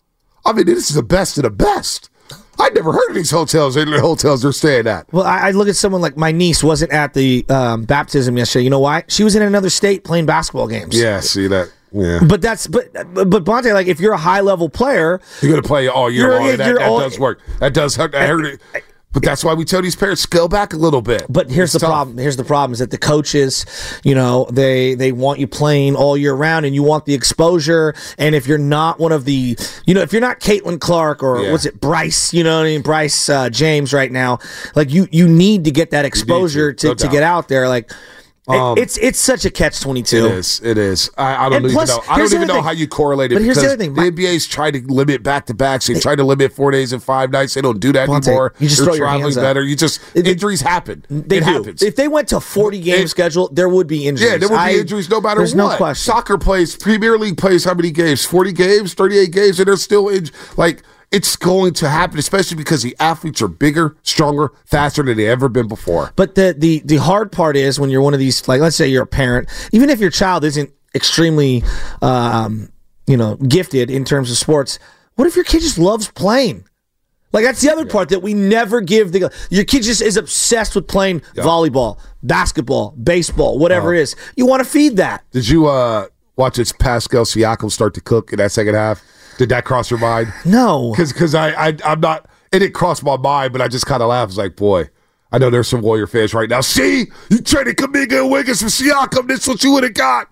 Speaker 1: I mean, this is the best of the best. I'd never heard of these hotels and the hotels they're staying at.
Speaker 3: Well, I, I look at someone like my niece wasn't at the um, baptism yesterday. You know why? She was in another state playing basketball games.
Speaker 1: Yeah, see that? Yeah.
Speaker 3: But that's but but, but Bonte, like if you're a high level player,
Speaker 1: You're going to play all year
Speaker 3: You're-
Speaker 1: long. And that
Speaker 3: you're
Speaker 1: that
Speaker 3: all-
Speaker 1: does work. That does hurt. I heard it. But that's why we tell these parents, scale back a little bit.
Speaker 3: But here's
Speaker 1: It's
Speaker 3: the
Speaker 1: tough.
Speaker 3: problem. Here's the problem is that the coaches, you know, they they want you playing all year round, and you want the exposure. And if you're not one of the, you know, if you're not Caitlin Clark or
Speaker 1: Yeah.
Speaker 3: what's it, Bryce, you know, what I mean, Bryce uh, James right now, like you you need to get that exposure
Speaker 1: to,
Speaker 3: to,
Speaker 1: no
Speaker 3: to
Speaker 1: doubt.
Speaker 3: get out there. Like it-
Speaker 1: Um,
Speaker 3: it's it's such a catch twenty
Speaker 1: It
Speaker 3: two.
Speaker 1: is. It is. I, I don't
Speaker 3: And
Speaker 1: even
Speaker 3: plus,
Speaker 1: know. I
Speaker 3: here's
Speaker 1: don't
Speaker 3: the
Speaker 1: even
Speaker 3: other
Speaker 1: know
Speaker 3: thing.
Speaker 1: how you correlate it.
Speaker 3: But here's the
Speaker 1: because
Speaker 3: other thing.
Speaker 1: The
Speaker 3: My-
Speaker 1: N B A's tried to limit back to backs. They tried to limit four days and five nights. They don't do that
Speaker 3: Bonte,
Speaker 1: anymore.
Speaker 3: you just
Speaker 1: They're
Speaker 3: throw your
Speaker 1: traveling
Speaker 3: hands up.
Speaker 1: better. You just
Speaker 3: It-
Speaker 1: injuries happen.
Speaker 3: They
Speaker 1: it
Speaker 3: do.
Speaker 1: happens.
Speaker 3: If they went to forty game
Speaker 1: It-
Speaker 3: schedule, there would be injuries.
Speaker 1: Yeah, there would be
Speaker 3: I-
Speaker 1: injuries no matter
Speaker 3: there's
Speaker 1: what.
Speaker 3: no question.
Speaker 1: Soccer plays, Premier League plays how many games? forty games, thirty-eight games, and they're still in. Like, it's going to happen, especially because the athletes are bigger, stronger, faster than they ever been before.
Speaker 3: But the, the the hard part is when you're one of these, like, let's say you're a parent, even if your child isn't extremely, um, you know, gifted in terms of sports, what if your kid just loves playing? Like, that's the other part that we never give the. Your kid just is obsessed with playing volleyball, basketball, baseball, whatever it is. You want to feed that.
Speaker 1: Did you uh, watch this Pascal Siakam start to cook in that second half? Did that cross your mind?
Speaker 3: No.
Speaker 1: Because I, I, I'm not, it didn't cross my mind, but I just kind of laughed. I was like, boy, I know there's some Warrior fans right now. See, you traded Kuminga and Wiggins for Siakam. This is what you would have got.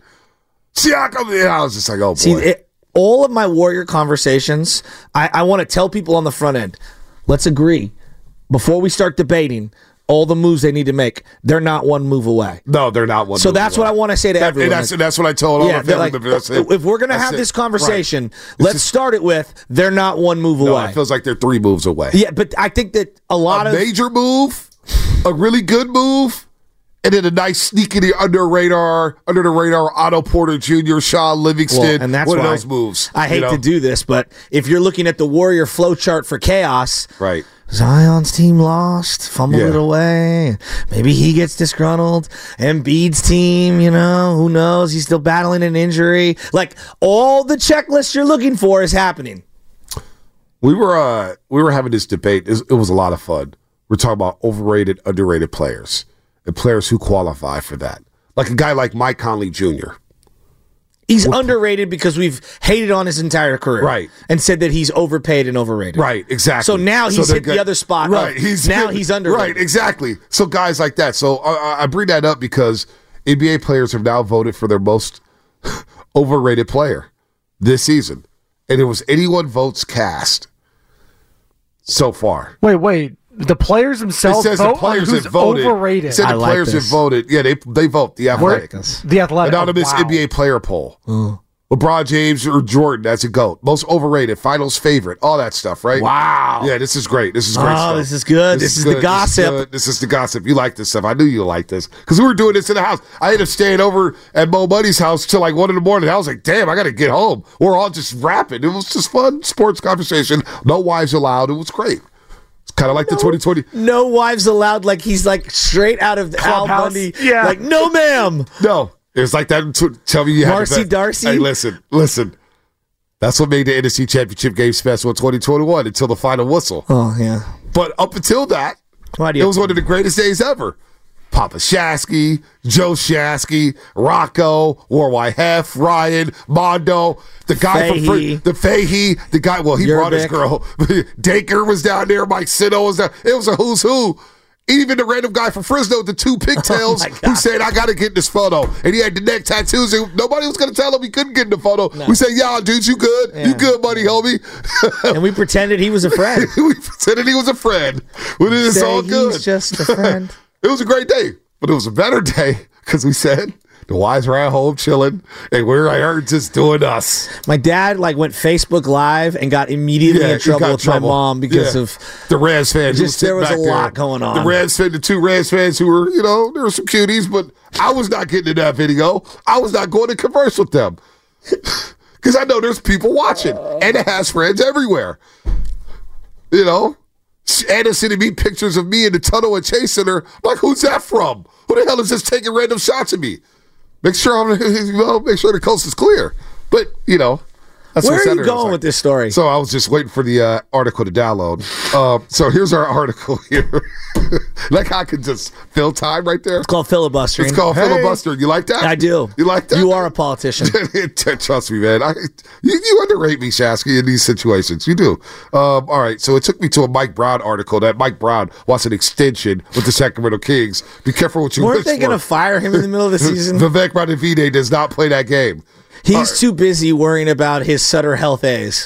Speaker 1: Siakam. Yeah, I was just like, oh, boy.
Speaker 3: See, it, all of my Warrior conversations, I, I want to tell people on the front end, let's agree, before we start debating all the moves they need to make, they're not one move away.
Speaker 1: No, they're not one
Speaker 3: So
Speaker 1: move
Speaker 3: that's
Speaker 1: away.
Speaker 3: what I want to say to
Speaker 1: That-
Speaker 3: everyone.
Speaker 1: And that's, that's what I told all
Speaker 3: Yeah,
Speaker 1: my
Speaker 3: they're
Speaker 1: family
Speaker 3: like,
Speaker 1: members. That's it.
Speaker 3: if we're going to
Speaker 1: That's
Speaker 3: have
Speaker 1: it.
Speaker 3: this conversation,
Speaker 1: Right.
Speaker 3: let's
Speaker 1: just-
Speaker 3: start it with they're not one move
Speaker 1: No,
Speaker 3: away.
Speaker 1: it feels like they're three moves away.
Speaker 3: Yeah, but I think that a lot
Speaker 1: a
Speaker 3: of
Speaker 1: major move, a really good move, and then a nice sneaky under radar, under the radar Otto Porter Junior, Sean Livingston,
Speaker 3: well, and that's
Speaker 1: one
Speaker 3: why
Speaker 1: of those moves.
Speaker 3: I hate
Speaker 1: you know?
Speaker 3: to do this, but if you're looking at the Warrior flow chart for chaos,
Speaker 1: Right.
Speaker 3: Zion's team lost, fumbled
Speaker 1: Yeah.
Speaker 3: it away. Maybe he gets disgruntled. Embiid's team, you know, who knows? He's still battling an injury. Like all the checklists you're looking for is happening.
Speaker 1: We were uh, we were having this debate. It was, it was a lot of fun. We're talking about overrated, underrated players and players who qualify for that. Like a guy like Mike Conley Junior
Speaker 3: He's underrated because we've hated on his entire career.
Speaker 1: Right.
Speaker 3: And said that he's overpaid and overrated.
Speaker 1: Right, exactly.
Speaker 3: So now he's
Speaker 1: they're
Speaker 3: hit the
Speaker 1: good.
Speaker 3: other spot.
Speaker 1: Right,
Speaker 3: of,
Speaker 1: he's
Speaker 3: now he's underrated.
Speaker 1: Right, exactly. So guys like that. So uh, I bring that up because N B A players have now voted for their most overrated player this season, and it was eighty-one votes cast so far.
Speaker 4: Wait, wait. The players
Speaker 1: It
Speaker 4: themselves
Speaker 1: says
Speaker 4: vote
Speaker 1: the players
Speaker 4: on who's
Speaker 1: have voted.
Speaker 4: overrated.
Speaker 1: It said
Speaker 3: I
Speaker 1: the
Speaker 3: like
Speaker 1: players
Speaker 3: this.
Speaker 1: have voted. Yeah, they they vote. The Athletic,
Speaker 4: The Athletic.
Speaker 1: anonymous
Speaker 4: wow.
Speaker 1: N B A player poll. LeBron James or Jordan, that's a GOAT. Most overrated, finals favorite, all that stuff, right?
Speaker 3: Wow.
Speaker 1: Yeah, this is great. This is great
Speaker 3: Oh,
Speaker 1: stuff.
Speaker 3: this is good. This is the
Speaker 1: good.
Speaker 3: gossip.
Speaker 1: This is, good. This is the gossip. You like this stuff. I knew you like this. Because we were doing this in the house. I ended up staying over at Mo Buddy's house till like one in the morning. I was like, damn, I got to get home. We're all just rapping. It was just fun sports conversation. No wives allowed. It was great. It's kind of like the twenty twenty.
Speaker 3: No wives allowed. Like he's like straight out of the Al
Speaker 4: Clubhouse.
Speaker 3: Bundy.
Speaker 4: Yeah.
Speaker 3: Like, no, ma'am.
Speaker 1: No. It was like that. T- tell me you had
Speaker 3: Marcy
Speaker 1: the best-
Speaker 3: Darcy?
Speaker 1: Hey, listen, listen. That's what made the N F C Championship game special in twenty twenty-one until the final whistle.
Speaker 3: Oh, yeah.
Speaker 1: But up until that,
Speaker 3: Why do
Speaker 1: it
Speaker 3: you
Speaker 1: was one of the greatest days ever. Papa Shasky, Joe Shasky, Rocco, Warwy Hef, Ryan, Mondo, the guy
Speaker 3: Fahey.
Speaker 1: from Fr- the Fahey, the guy. Well, he brought his
Speaker 3: Yerbick.
Speaker 1: girl. Dacre was down there. Mike Sino was there. It was a who's who. Even the random guy from Fresno, with the two pigtails,
Speaker 3: Oh my
Speaker 1: who
Speaker 3: God.
Speaker 1: said, I got to get in this photo. And he had the neck tattoos. And nobody was going to tell him he couldn't get in the photo. We said, yeah, dude, you good. You
Speaker 3: Yeah.
Speaker 1: good, buddy, homie.
Speaker 3: And we pretended he was a friend.
Speaker 1: we pretended he was a friend. But it's
Speaker 3: Say
Speaker 1: all good.
Speaker 3: he's just a friend.
Speaker 1: It was a great day, but it was a better day because we said the wives were at home chilling and we were here just doing us.
Speaker 3: My dad like went Facebook Live and got immediately in
Speaker 1: he
Speaker 3: trouble
Speaker 1: got
Speaker 3: with
Speaker 1: trouble.
Speaker 3: my mom because
Speaker 1: Yeah.
Speaker 3: of
Speaker 1: the Rams fan. who
Speaker 3: Just
Speaker 1: sitting
Speaker 3: there was
Speaker 1: back
Speaker 3: a
Speaker 1: there.
Speaker 3: lot going on.
Speaker 1: The Rams fan, the two Rams fans who were, you know, there were some cuties, but I was not getting in that video. I was not going to converse with them because I know there's people watching and it has friends everywhere. You know, Anna sending me pictures of me in the tunnel and chasing her. I'm like, who's that from? Who the hell is this taking random shots of me? Make sure I'm, you know, make sure the coast is clear. But you know, that's
Speaker 3: Where
Speaker 1: what
Speaker 3: are you
Speaker 1: Saturday was
Speaker 3: going
Speaker 1: like.
Speaker 3: with this story?
Speaker 1: So I was just waiting for the uh, article to download. Uh, so here's our article here. Like how I could just fill time right there.
Speaker 3: It's called filibustering.
Speaker 1: It's called
Speaker 3: Hey.
Speaker 1: filibuster. You like that?
Speaker 3: I do.
Speaker 1: You like that?
Speaker 3: You are a politician.
Speaker 1: Trust me, man. I, you, you underrate me, Shasky, in these situations. You do. Um, all right. So it took me to a Mike Brown article that Mike Brown wants an extension with the Sacramento Kings. Be careful what you
Speaker 3: Weren't
Speaker 1: wish
Speaker 3: they going to
Speaker 1: for.
Speaker 3: fire him in the middle of the season?
Speaker 1: Vivek Ranavide does not play that game.
Speaker 3: He's too busy worrying about his Sutter Health A's.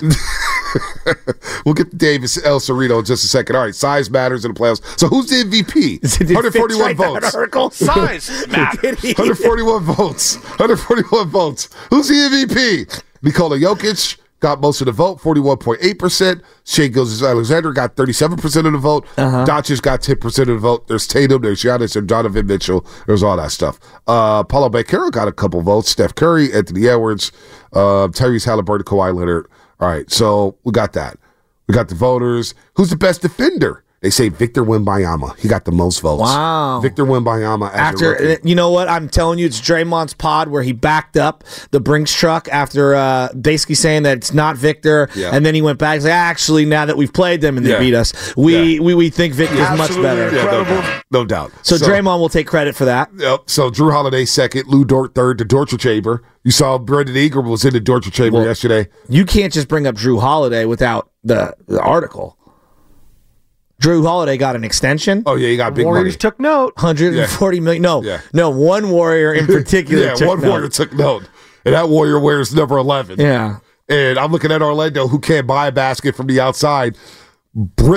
Speaker 1: We'll get to Davis El Cerrito in just a second. All right, size matters in the playoffs. So who's the M V P?
Speaker 3: Did it
Speaker 1: one forty-one
Speaker 3: fit right, that
Speaker 1: votes.
Speaker 3: article?
Speaker 5: Size matters.
Speaker 3: Did he?
Speaker 1: one forty-one votes. one forty-one votes. Who's the M V P? Nikola Jokic got most of the vote, forty-one point eight percent. Shea Gilgeous-Alexander got thirty-seven percent of the vote. Uh-huh. Doncic got ten percent of the vote. There's Tatum, there's Giannis, there's Donovan Mitchell. There's all that stuff. Uh, Paulo Banchero got a couple votes. Steph Curry, Anthony Edwards, uh, Tyrese Halliburton, Kawhi Leonard. All right, so we got that. We got the voters. Who's the best defender? They say Victor Wembanyama. He got the most votes.
Speaker 3: Wow.
Speaker 1: Victor Wembanyama as a
Speaker 3: After,
Speaker 1: rookie.
Speaker 3: you know what? I'm telling you, it's Draymond's pod where he backed up the Brinks truck after uh, basically saying that it's not Victor.
Speaker 1: Yeah.
Speaker 3: And then he went back and said, actually, now that we've played them and they
Speaker 1: Yeah.
Speaker 3: beat us, we,
Speaker 1: Yeah.
Speaker 3: we, we think Victor's much
Speaker 5: Absolutely
Speaker 3: better.
Speaker 1: Yeah, no
Speaker 5: incredible.
Speaker 1: doubt. No doubt.
Speaker 3: So, Draymond will take credit for that.
Speaker 1: Yep. So Drew Holiday second, Lou Dort third, the torture chamber. You saw Brendan Ingram was in the torture chamber
Speaker 3: Well,
Speaker 1: yesterday.
Speaker 3: You can't just bring up Drew Holiday without the, the article. Drew Holiday got an extension.
Speaker 1: Oh yeah, he got big
Speaker 4: Warriors
Speaker 1: money.
Speaker 4: took note.
Speaker 3: one hundred forty million. No,
Speaker 1: Yeah.
Speaker 3: no, one Warrior in particular.
Speaker 1: yeah,
Speaker 3: took
Speaker 1: one
Speaker 3: note.
Speaker 1: Warrior took note, and that Warrior wears number eleven.
Speaker 3: Yeah.
Speaker 1: And I'm looking at Orlando, who can't buy a basket from the outside. Brick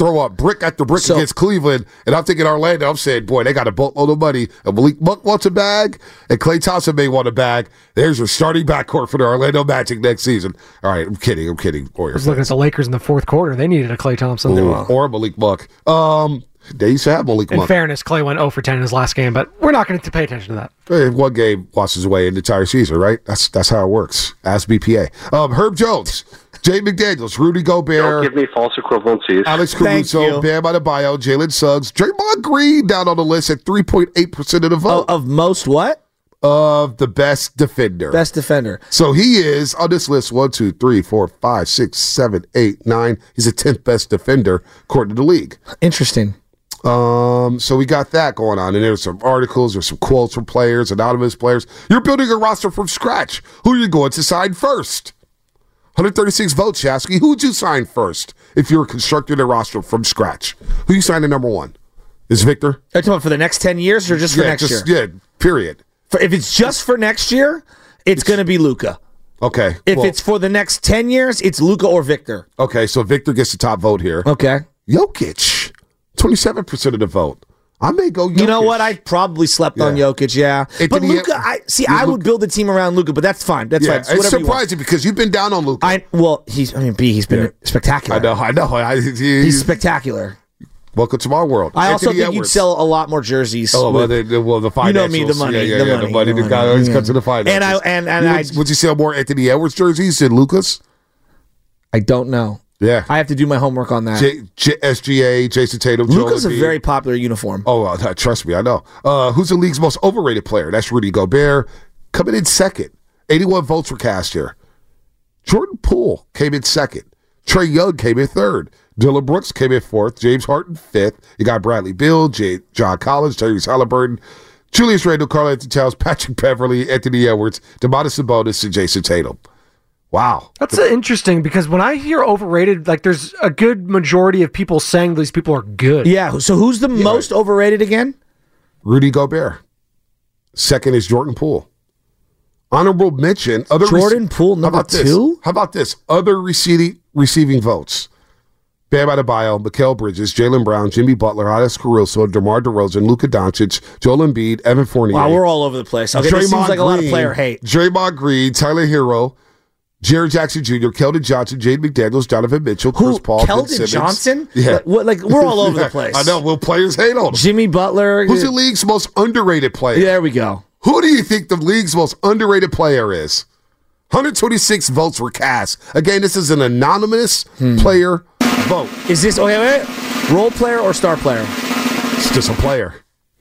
Speaker 1: throw up brick after brick
Speaker 3: So-
Speaker 1: against Cleveland, and I'm thinking Orlando. I'm saying, boy, they got a boatload of money. And Malik Monk wants a bag, and Klay Thompson may want a bag. There's your starting backcourt for the Orlando Magic next season. All right, I'm kidding. I'm kidding.
Speaker 4: I
Speaker 1: Warriors
Speaker 4: was looking at the Lakers in the fourth quarter. They needed a Klay Thompson.
Speaker 1: or Malik Monk. Um, they used to have Malik
Speaker 4: In
Speaker 1: Monk.
Speaker 4: fairness, Klay went zero for ten in his last game, but we're not going to pay attention to that.
Speaker 1: Hey, one game washes away an entire season, right? That's that's how it works. Ask B P A. Um, Herb Jones, Jay McDaniels, Rudy Gobert.
Speaker 7: Don't give me false equivalencies.
Speaker 1: Alex
Speaker 3: Thank
Speaker 1: Caruso,
Speaker 3: you.
Speaker 1: Bam Adebayo, Jalen Suggs, Draymond Green down on the list at three point eight percent of the
Speaker 3: Of,
Speaker 1: vote
Speaker 3: of most what?
Speaker 1: of the best defender.
Speaker 3: Best defender.
Speaker 1: So he is on this list one, two, three, four, five, six, seven, eight, nine. He's the tenth best defender according to the league.
Speaker 3: Interesting.
Speaker 1: Um, so we got that going on, and there's some articles, there's some quotes from players, anonymous players. You're building a roster from scratch. Who are you going to sign first? one hundred thirty-six votes, Shasky. Who would you sign first if you were constructing a roster from scratch? Who you signing number one? Is Victor?
Speaker 3: Are you talking about for the next ten years or just for
Speaker 1: yeah,
Speaker 3: next
Speaker 1: just,
Speaker 3: year?
Speaker 1: Yeah, period.
Speaker 3: For, if it's just for next year, it's going to be Luka.
Speaker 1: Okay.
Speaker 3: If
Speaker 1: well,
Speaker 3: it's for the next ten years, it's Luka or Victor.
Speaker 1: okay, so Victor gets the top vote here.
Speaker 3: Okay.
Speaker 1: Jokic, twenty-seven percent of the vote. I may go Jokic.
Speaker 3: You know what? I probably slept on
Speaker 1: Yeah.
Speaker 3: Jokic, yeah. but
Speaker 1: Anthony-
Speaker 3: Luka, I see.
Speaker 1: Yeah,
Speaker 3: I would
Speaker 1: Luka-
Speaker 3: build a team around Luka, but that's fine. That's
Speaker 1: Yeah,
Speaker 3: fine.
Speaker 1: it's
Speaker 3: whatever you want.
Speaker 1: surprising because you've been down on Luka.
Speaker 3: I well, he's. I mean, B. He's been
Speaker 1: Yeah.
Speaker 3: spectacular.
Speaker 1: I know, I know. I, he-
Speaker 3: He's spectacular.
Speaker 1: welcome to my world.
Speaker 3: I also
Speaker 1: Anthony
Speaker 3: think you'd
Speaker 1: Edwards.
Speaker 3: sell a lot more jerseys.
Speaker 1: Oh, well,
Speaker 3: with-
Speaker 1: the, the, well, the financials.
Speaker 3: you know me, the money,
Speaker 1: Yeah, yeah,
Speaker 3: the
Speaker 1: yeah,
Speaker 3: money,
Speaker 1: the money.
Speaker 3: the
Speaker 1: The guy
Speaker 3: money,
Speaker 1: always
Speaker 3: yeah.
Speaker 1: cuts to the finances.
Speaker 3: And I- and- and
Speaker 1: You
Speaker 3: I-
Speaker 1: would, would you sell more Anthony Edwards jerseys than Lucas?
Speaker 3: I don't know.
Speaker 1: Yeah.
Speaker 3: I have to do my homework on that.
Speaker 1: J, J, S G A, Jason Tatum, Joel
Speaker 3: Luka's a
Speaker 1: Embiid.
Speaker 3: very popular uniform.
Speaker 1: Oh, uh, trust me, I know. Uh, who's the league's most overrated player? That's Rudy Gobert, coming in second. eighty-one votes were cast here. Jordan Poole came in second. Trey Young came in third. Dylan Brooks came in fourth. James Harden fifth. You got Bradley Beal, J- John Collins, Tyrese Halliburton, Julius Randle, Karl Anthony Towns, Patrick Beverly, Anthony Edwards, Domantas Sabonis, and Jason Tatum. Wow.
Speaker 4: That's uh, interesting because when I hear overrated, like there's a good majority of people saying these people are good.
Speaker 3: Yeah. So who's the most overrated again?
Speaker 1: Rudy Gobert. Second is Jordan Poole. Honorable mention. Other
Speaker 3: Jordan
Speaker 1: rece-
Speaker 3: Poole,
Speaker 1: How
Speaker 3: number
Speaker 1: about this?
Speaker 3: two?
Speaker 1: How about this? Other receiving receiving votes. Bam Adebayo, Mikal Bridges, Jaylen Brown, Jimmy Butler, Alex Caruso, DeMar DeRozan, Luka Doncic, Joel Embiid, Evan Fournier.
Speaker 3: Wow, we're all over the place. Okay, this seems like a lot of player hate.
Speaker 1: Draymond Green, Tyler Hero, Jared Jackson Junior, Keldon Johnson, Jade McDaniels, Donovan Mitchell,
Speaker 3: Who?
Speaker 1: Chris Paul, Ben
Speaker 3: Keldon
Speaker 1: Simmons.
Speaker 3: Johnson?
Speaker 1: Yeah.
Speaker 3: Like, what, like we're all over
Speaker 1: Yeah,
Speaker 3: the place.
Speaker 1: I know. Well, players hate on him.
Speaker 3: Jimmy Butler.
Speaker 1: Who's the league's most underrated player?
Speaker 3: There we go.
Speaker 1: Who do you think the league's most underrated player is? one hundred twenty-six votes were cast. Again, this is an anonymous
Speaker 3: Hmm.
Speaker 1: player vote.
Speaker 3: Is this okay? Wait, role player or star player?
Speaker 1: It's just a player.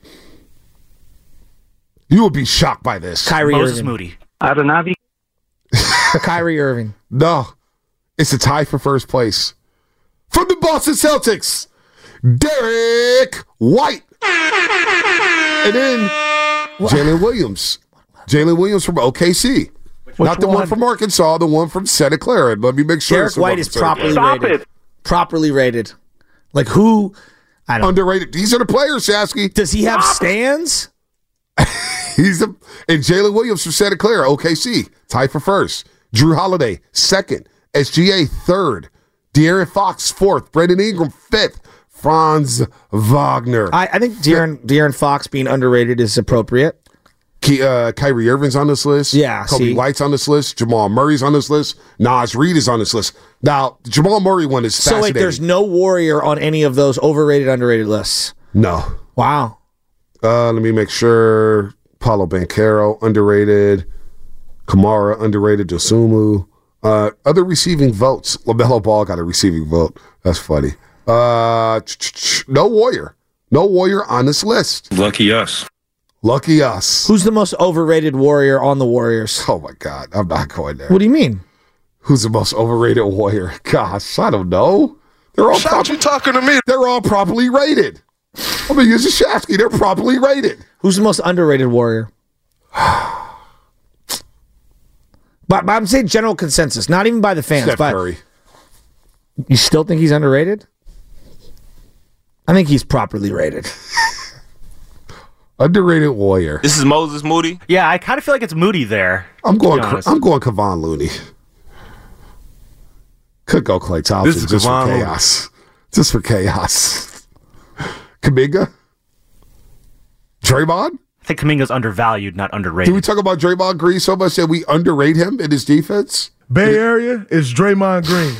Speaker 1: You will be shocked by this.
Speaker 3: Kyrie
Speaker 2: Moses
Speaker 3: Irving.
Speaker 2: Moody.
Speaker 7: Adenavi.
Speaker 3: Kyrie Irving.
Speaker 1: No, it's a tie for first place. From the Boston Celtics, Derek White. And then Jalen Williams. Jalen Williams from O K C. Not the one?
Speaker 4: one?
Speaker 1: from Arkansas, the one from Santa Clara. Let me make sure.
Speaker 3: Derek
Speaker 1: it's the one
Speaker 3: White
Speaker 1: from
Speaker 3: is
Speaker 1: Santa
Speaker 3: properly
Speaker 1: Clara.
Speaker 7: Stop
Speaker 3: rated.
Speaker 7: it.
Speaker 3: Properly rated. Like who? I don't.
Speaker 1: Underrated. These are the players, Shasky.
Speaker 3: Does he have stands?
Speaker 1: He's the and Jalen Williams from Santa Clara, O K C, tied for first. Drew Holiday, second. S G A, third. De'Aaron Fox, fourth. Brandon Ingram, fifth. Franz Wagner.
Speaker 3: I, I think De'Aaron, De'Aaron Fox being underrated is appropriate.
Speaker 1: Ki, uh, Kyrie Irving's on this list.
Speaker 3: Yeah,
Speaker 1: Kobe
Speaker 3: see?
Speaker 1: White's on this list. Jamal Murray's on this list. Nas Reed is on this list. Now, the Jamal Murray one is
Speaker 3: So
Speaker 1: fascinating.
Speaker 3: wait, there's no Warrior on any of those overrated, underrated lists.
Speaker 1: no.
Speaker 3: Wow.
Speaker 1: Uh, let me make sure. Paulo Banchero, underrated. Kamara, underrated. Dosunmu. Uh, other receiving votes. LaMelo Ball got a receiving vote. That's funny. Uh, no Warrior. No Warrior on this list.
Speaker 5: Lucky us.
Speaker 1: Lucky us.
Speaker 3: Who's the most overrated Warrior on the Warriors?
Speaker 1: Oh, my God. I'm not going there.
Speaker 3: What do you mean?
Speaker 1: Who's the most overrated Warrior? Gosh, I don't know. They're all
Speaker 5: Shout you talking to me?
Speaker 1: They're all properly rated. I mean, use a Shafsky. They're properly rated.
Speaker 3: Who's the most underrated Warrior? but, but I'm saying general consensus, not even by the fans.
Speaker 1: Steph
Speaker 3: but
Speaker 1: Curry.
Speaker 3: you still think he's underrated? I think he's properly rated.
Speaker 1: Underrated Warrior.
Speaker 8: This is Moses Moody.
Speaker 2: Yeah, I kind of feel like it's Moody there.
Speaker 1: I'm going.
Speaker 2: to be honest.
Speaker 1: I'm going. Kevon Looney. Could go Klay Thompson
Speaker 8: This is
Speaker 1: just for
Speaker 8: Kevon Looney.
Speaker 1: chaos. Just for chaos. Kaminga? Draymond?
Speaker 2: I think Kuminga's undervalued, not
Speaker 1: Did
Speaker 2: underrated.
Speaker 1: we talk about Draymond Green so much that we underrate him in his defense?
Speaker 8: Bay Area is Draymond Green.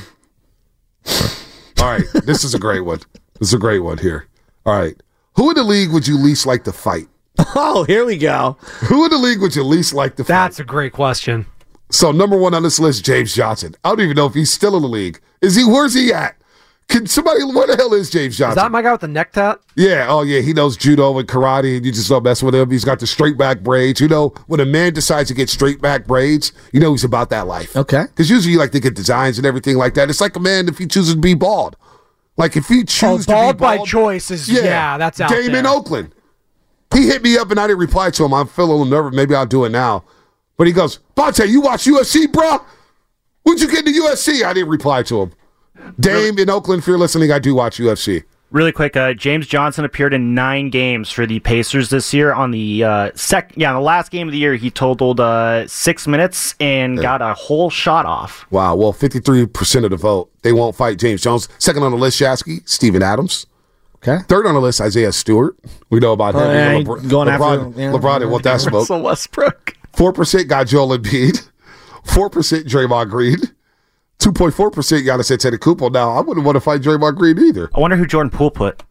Speaker 1: All right, this is a great one. This is a great one here. All right. Who in the league would you least like to fight?
Speaker 3: Oh, here we go.
Speaker 1: Who in the league would you least like to fight?
Speaker 4: That's a great question.
Speaker 1: So number one on this list, James Johnson. I don't even know if he's still in the league. Is he? Where's he at? Can somebody? Where the hell is James Johnson?
Speaker 4: Is that my guy with the neck tat?
Speaker 1: Yeah. Oh yeah. He knows judo and karate, and you just don't mess with him. He's got the straight back braids. You know, when a man decides to get straight back braids, you know he's about that life.
Speaker 3: Okay.
Speaker 1: Because usually you like to get designs and everything like that. It's like a man if he chooses to be bald. Like if he
Speaker 4: Oh,
Speaker 1: chooses
Speaker 4: bald
Speaker 1: to be bald
Speaker 4: by choice is yeah, that's out
Speaker 1: Game
Speaker 4: there.
Speaker 1: in Oakland. He hit me up and I didn't reply to him. I'm feeling a little nervous. Maybe I'll do it now. But he goes, Bonte, you watch U F C, bro? When'd you get into U F C? I didn't reply to him. Dame in Oakland, if you're listening, I do watch U F C.
Speaker 2: Really quick, uh, James Johnson appeared in nine games for the Pacers this year. On the uh, sec, yeah, on the last game of the year, he totaled uh, six minutes and
Speaker 1: Yeah.
Speaker 2: got a whole shot off.
Speaker 1: Wow. Well, fifty-three percent of the vote, they won't fight James Jones. Second on the list, Shasky, Steven Adams.
Speaker 3: Okay.
Speaker 1: Third on the list, Isaiah Stewart. We know about him.
Speaker 3: Oh, yeah,
Speaker 1: LeBron,
Speaker 3: going after
Speaker 1: LeBron,
Speaker 3: him, yeah.
Speaker 1: LeBron didn't want that smoke.
Speaker 2: Russell Westbrook.
Speaker 1: four percent got Joel Embiid. four percent Draymond Green. two point four percent Giannis Antetokounmpo. Now, I wouldn't want to fight Draymond Green either.
Speaker 2: I wonder who Jordan Poole put.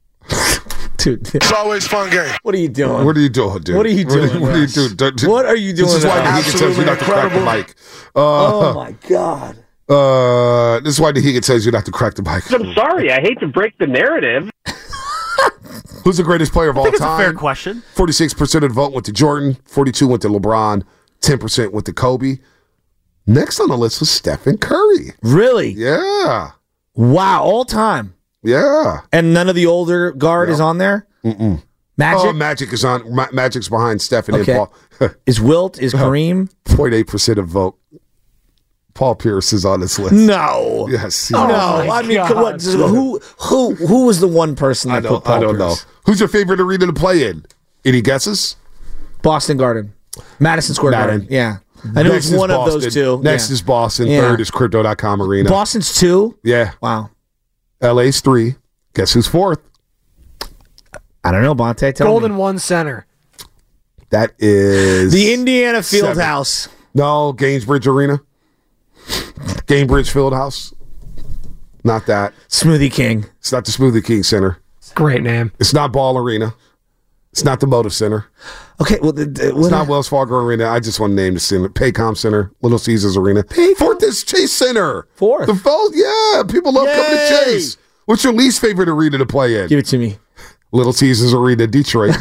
Speaker 3: Dude,
Speaker 5: It's always fun game.
Speaker 3: what are you doing?
Speaker 1: What are you doing, dude?
Speaker 3: What are you doing,
Speaker 1: What are you
Speaker 3: Russ?
Speaker 1: doing? Don't-
Speaker 3: What are you doing
Speaker 1: This is why
Speaker 3: now?
Speaker 1: the Hegan tells you not to crack the mic.
Speaker 3: Oh
Speaker 1: Uh,
Speaker 3: my God.
Speaker 1: uh, this is why the Hegan tells you not to crack the mic.
Speaker 7: I'm sorry. I hate to break the narrative.
Speaker 1: Who's the greatest player of
Speaker 2: I
Speaker 1: all
Speaker 2: think it's a fair
Speaker 1: time?
Speaker 2: question.
Speaker 1: forty-six percent of the vote went to Jordan. forty-two went to LeBron. ten percent went to Kobe. Next on the list was Stephen Curry.
Speaker 3: Really?
Speaker 1: Yeah.
Speaker 3: Wow. All time.
Speaker 1: Yeah.
Speaker 3: And none of the older guard is on there?
Speaker 1: Mm-mm.
Speaker 3: Magic?
Speaker 1: Oh, Magic is on. Ma- Magic's behind Stephen
Speaker 3: Okay.
Speaker 1: and Paul.
Speaker 3: Is Wilt? Is Kareem?
Speaker 1: zero point eight percent of vote. Paul Pierce is on this list.
Speaker 3: No.
Speaker 1: Yes. he
Speaker 3: no.
Speaker 1: is.
Speaker 3: I mean, come on. Who, who, who was the one person
Speaker 1: I
Speaker 3: that
Speaker 1: don't,
Speaker 3: put Paul
Speaker 1: I don't know.
Speaker 3: Pierce?
Speaker 1: Who's your favorite arena to play in? Any guesses?
Speaker 3: Boston Garden. Madison Square
Speaker 1: Madden.
Speaker 3: Garden. Yeah. I know
Speaker 1: Next
Speaker 3: it's
Speaker 1: is
Speaker 3: one of
Speaker 1: Boston.
Speaker 3: those two.
Speaker 1: Next
Speaker 3: Yeah.
Speaker 1: is Boston.
Speaker 3: Yeah.
Speaker 1: Third is Crypto dot com Arena.
Speaker 3: Boston's two?
Speaker 1: Yeah.
Speaker 3: Wow.
Speaker 1: L A's three. Guess who's fourth?
Speaker 3: I don't know, Bonte. Tell
Speaker 4: Golden
Speaker 3: me.
Speaker 4: One Center.
Speaker 1: That is
Speaker 3: The Indiana
Speaker 1: Seven.
Speaker 3: Fieldhouse.
Speaker 1: No, Gainsbridge Arena. Gainsbridge Fieldhouse. Not that.
Speaker 3: Smoothie King.
Speaker 1: It's not the Smoothie King Center.
Speaker 4: Great name.
Speaker 1: It's not Ball Arena. It's not the Motive Center.
Speaker 3: Okay, well, the, the,
Speaker 1: It's
Speaker 3: what
Speaker 1: not Wells Fargo Arena. I just want to name the center. Paycom Center. Little Caesars Arena.
Speaker 3: Paycom?
Speaker 1: Fourth is Chase Center.
Speaker 3: Fourth.
Speaker 1: The vote, yeah. People love coming to
Speaker 3: Yay.
Speaker 1: Chase. What's your least favorite arena to play in?
Speaker 3: Give it to me.
Speaker 1: Little Caesars Arena, Detroit.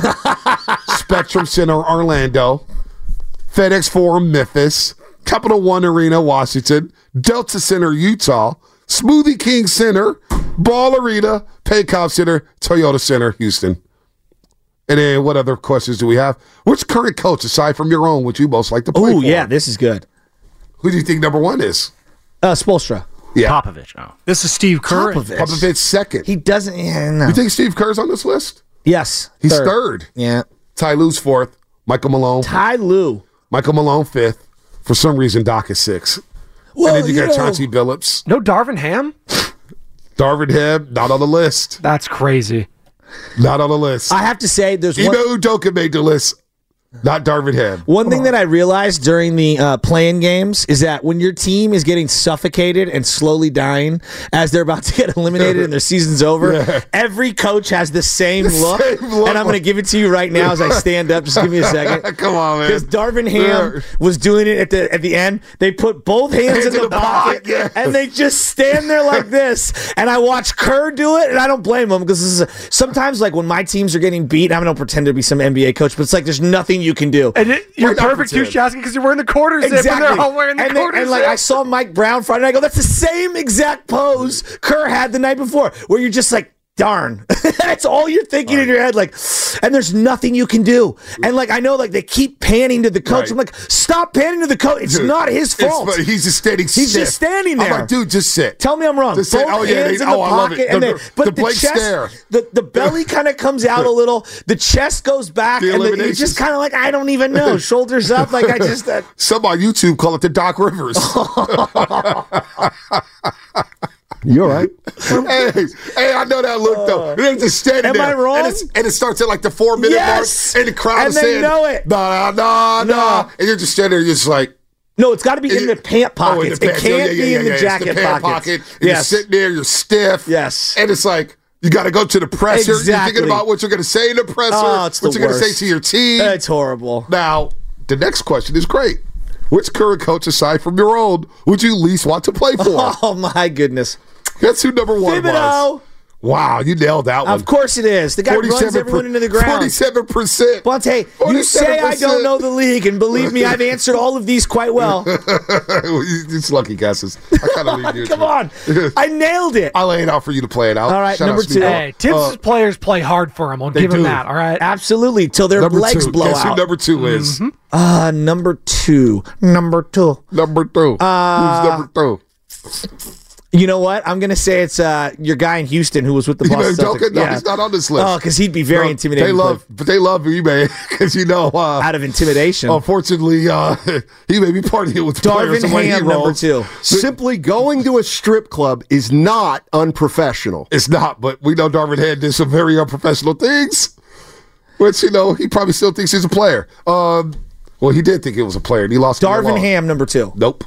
Speaker 1: Spectrum Center, Orlando. FedEx Forum, Memphis. Capital One Arena, Washington. Delta Center, Utah. Smoothie King Center. Ball Arena. Paycom Center. Toyota Center, Houston. And then what other questions do we have? Which current coach, aside from your own, would you most like to play
Speaker 3: Oh,
Speaker 1: for?
Speaker 3: yeah, this is good.
Speaker 1: Who do you think number one is?
Speaker 3: Uh, Spoelstra.
Speaker 1: Yeah.
Speaker 2: Popovich. Oh.
Speaker 8: This is Steve Kerr.
Speaker 3: Popovich.
Speaker 1: Popovich second.
Speaker 3: He doesn't. Yeah, no.
Speaker 1: You think Steve Kerr's on this list?
Speaker 3: Yes.
Speaker 1: He's third.
Speaker 3: Yeah.
Speaker 1: Ty Lue's fourth. Michael Malone.
Speaker 3: Ty Lue.
Speaker 1: Michael Malone fifth. For some reason, Doc is six.
Speaker 3: Well,
Speaker 1: and then you,
Speaker 3: you
Speaker 1: got
Speaker 3: know-
Speaker 1: Chauncey Billups.
Speaker 4: No Darvin Ham?
Speaker 1: Darvin Ham, not on the list.
Speaker 4: That's crazy.
Speaker 1: Not on the list.
Speaker 3: I have to say, there's
Speaker 1: Ime
Speaker 3: one,
Speaker 1: Udoka made the list. Not Darvin Ham.
Speaker 3: one thing that I realized during the uh, playing games is that when your team is getting suffocated and slowly dying as they're about to get eliminated and their season's over,
Speaker 1: Yeah.
Speaker 3: every coach has the same look.
Speaker 1: same look.
Speaker 3: And I'm going to give it to you right now as I stand up. Just give me a second.
Speaker 1: Come on, man.
Speaker 3: Because Darvin Ham
Speaker 1: Yeah.
Speaker 3: was doing it at the at the end. They put both hands, in the, pocket,
Speaker 1: yeah.
Speaker 3: and they just stand there like this. And I watch Kerr do it, and I don't blame him because this is a, sometimes like when my teams are getting beat. I don't pretend to be some N B A coach, but it's like there's nothing you can do.
Speaker 4: And it, you're
Speaker 1: not
Speaker 4: perfect, you
Speaker 1: pretend?
Speaker 4: Shasky, because you're wearing the quarter zip, and they're all wearing the
Speaker 3: and, they-
Speaker 4: quarter
Speaker 3: and
Speaker 4: zip.
Speaker 3: like I saw Mike Brown Friday night. I go, that's the same exact pose Kerr had the night before, where you're just like, darn. That's all you're thinking in your head, like, and there's nothing you can do. And like I know, like they keep panning to the coach.
Speaker 1: Right.
Speaker 3: I'm like, stop panning to the coach. It's
Speaker 1: Dude,
Speaker 3: not his
Speaker 1: it's-
Speaker 3: fault.
Speaker 1: but he's just standing
Speaker 3: He's
Speaker 1: stiff.
Speaker 3: just standing
Speaker 1: I'm
Speaker 3: there.
Speaker 1: like, dude, just sit.
Speaker 3: Tell me I'm wrong.
Speaker 1: Just
Speaker 3: Both
Speaker 1: say, oh, yeah,
Speaker 3: hands
Speaker 1: they-
Speaker 3: in the
Speaker 1: oh, I love
Speaker 3: pocket,
Speaker 1: it.
Speaker 3: and
Speaker 1: The-
Speaker 3: they,
Speaker 1: the-
Speaker 3: but
Speaker 1: the
Speaker 3: the,
Speaker 1: Blake
Speaker 3: chest,
Speaker 1: stare.
Speaker 3: the the belly kind of comes out a little. The chest goes back,
Speaker 1: The
Speaker 3: and the, it's
Speaker 1: eliminations.
Speaker 3: just kind of like I don't even know. Shoulders up, like I just. Uh,
Speaker 1: Some on YouTube call it the Doc Rivers.
Speaker 3: you all right?
Speaker 1: hey, hey, I know that look though. They're just standing
Speaker 3: am
Speaker 1: there.
Speaker 3: I wrong?
Speaker 1: And, it's, and it starts at like the four minute
Speaker 3: Yes!
Speaker 1: mark, and the crowd
Speaker 3: And
Speaker 1: is
Speaker 3: they
Speaker 1: saying,
Speaker 3: know it.
Speaker 1: Nah, nah, nah,
Speaker 3: No.
Speaker 1: nah. And you're just standing there, you're just like,
Speaker 3: No, it's got to be in the pant
Speaker 1: oh, in
Speaker 3: pockets.
Speaker 1: the
Speaker 3: It
Speaker 1: pants.
Speaker 3: can't
Speaker 1: Yeah, yeah,
Speaker 3: be
Speaker 1: yeah,
Speaker 3: in the
Speaker 1: yeah. It's
Speaker 3: jacket
Speaker 1: the pant
Speaker 3: pockets.
Speaker 1: pocket. And
Speaker 3: Yes.
Speaker 1: You're sitting there, you're stiff.
Speaker 3: Yes.
Speaker 1: And it's like, you got to go to the presser. You're
Speaker 3: Exactly.
Speaker 1: thinking about what you're going to say in the presser,
Speaker 3: Oh, it's the
Speaker 1: what you're going to say
Speaker 3: worst.
Speaker 1: to your team.
Speaker 3: It's horrible.
Speaker 1: Now, the next question is great. Which current coach, aside from your own, would you least want to play for?
Speaker 3: Oh, my goodness.
Speaker 1: Guess who number one
Speaker 3: Thibodeau.
Speaker 1: was? Wow, you nailed that one.
Speaker 3: Of course it is. The guy runs everyone into the ground.
Speaker 1: forty-seven percent.
Speaker 3: Bonte, you say I don't know the league, and believe me, I've answered all of these quite well.
Speaker 1: It's lucky guesses. I kind of leave you.
Speaker 3: Come on. I nailed it.
Speaker 1: I'll lay it out for you to play it out.
Speaker 3: All right,
Speaker 1: Shout
Speaker 3: number
Speaker 1: out
Speaker 3: two.
Speaker 1: Steve-O.
Speaker 4: Hey, Tibbs'
Speaker 1: Uh,
Speaker 4: players play hard for him. I'll
Speaker 1: they
Speaker 4: give him
Speaker 1: do.
Speaker 4: that. All right.
Speaker 3: Absolutely, till their
Speaker 1: number
Speaker 3: legs
Speaker 1: two.
Speaker 3: blow
Speaker 1: Guess who
Speaker 3: out.
Speaker 1: number two is?
Speaker 4: Mm-hmm.
Speaker 3: Uh, number two. Number two.
Speaker 1: Number two.
Speaker 3: Uh,
Speaker 1: Who's number two?
Speaker 3: You know what? I'm going to say it's uh, your guy in Houston who was with the
Speaker 1: You
Speaker 3: Boston
Speaker 1: know,
Speaker 3: Celtics.
Speaker 1: don't- no, he's not on this list.
Speaker 3: Oh, because he'd be very
Speaker 1: No,
Speaker 3: intimidating.
Speaker 1: They
Speaker 3: to play
Speaker 1: love, but they love eBay because you know. Uh,
Speaker 3: out of intimidation.
Speaker 1: Unfortunately, uh, he may be partying with players
Speaker 3: Darvin
Speaker 1: the way he
Speaker 3: Ham, number
Speaker 1: rolls.
Speaker 3: two.
Speaker 9: Simply going to a strip club is not unprofessional.
Speaker 1: It's not, but we know Darvin Ham did some very unprofessional things, which, you know, he probably still thinks he's a player. Um, well, he did think he was a player, and he lost.
Speaker 3: Darvin Ham, number two.
Speaker 1: Nope.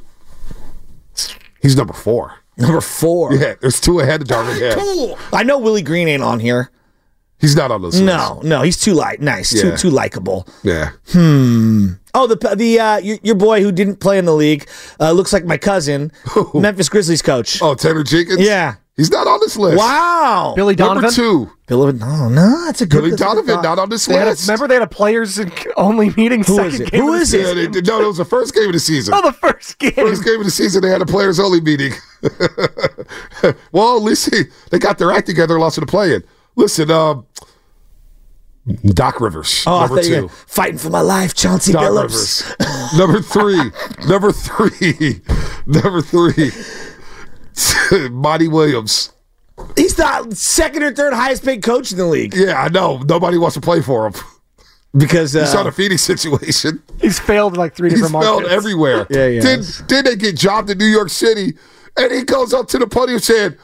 Speaker 1: He's number four.
Speaker 3: Number four.
Speaker 1: Yeah, there's two ahead of Darvin Ham.
Speaker 3: Cool. I know Willie Green ain't on here.
Speaker 1: He's not on this list.
Speaker 3: No, no, he's too light. Nice,
Speaker 1: Yeah.
Speaker 3: too too likable.
Speaker 1: Yeah.
Speaker 3: Hmm. Oh, the the uh, your, your boy who didn't play in the league uh, looks like my cousin, Memphis Grizzlies coach.
Speaker 1: Oh, Taylor Jenkins?
Speaker 3: Yeah.
Speaker 1: He's not on this list.
Speaker 3: Wow.
Speaker 4: Billy Donovan.
Speaker 1: Number two.
Speaker 3: Billy, no, no, that's a good.
Speaker 1: Billy
Speaker 3: that's a good
Speaker 1: Donovan,
Speaker 3: thought.
Speaker 1: not on this
Speaker 4: They had a,
Speaker 1: list.
Speaker 4: remember they had a players only meeting.
Speaker 3: Who
Speaker 4: second
Speaker 3: is it?
Speaker 4: game
Speaker 3: Who
Speaker 4: of the
Speaker 3: is it?
Speaker 1: Yeah,
Speaker 4: season.
Speaker 1: they, no, it was the first game of the season.
Speaker 4: Oh, the first game.
Speaker 1: First game of the season, they had a players only meeting. Well, at least he, they got their act together and lost to the play-in. Listen, um, Doc Rivers,
Speaker 3: Oh, I
Speaker 1: number
Speaker 3: thought you
Speaker 1: two.
Speaker 3: were fighting for my life, Chauncey
Speaker 1: Doc
Speaker 3: Billups.
Speaker 1: Rivers. Number three. Number three. Number three. Monty Williams.
Speaker 3: He's the second or third highest paid coach in the league
Speaker 1: Yeah, I know. Nobody wants to play for him.
Speaker 3: because uh,
Speaker 1: He saw the Phoenix situation.
Speaker 4: He's failed in like three
Speaker 1: He's
Speaker 4: different
Speaker 1: failed
Speaker 4: markets.
Speaker 1: everywhere.
Speaker 3: Yeah, he
Speaker 1: Then,
Speaker 3: has.
Speaker 1: then they get jobbed in New York City, and he goes up to the podium saying,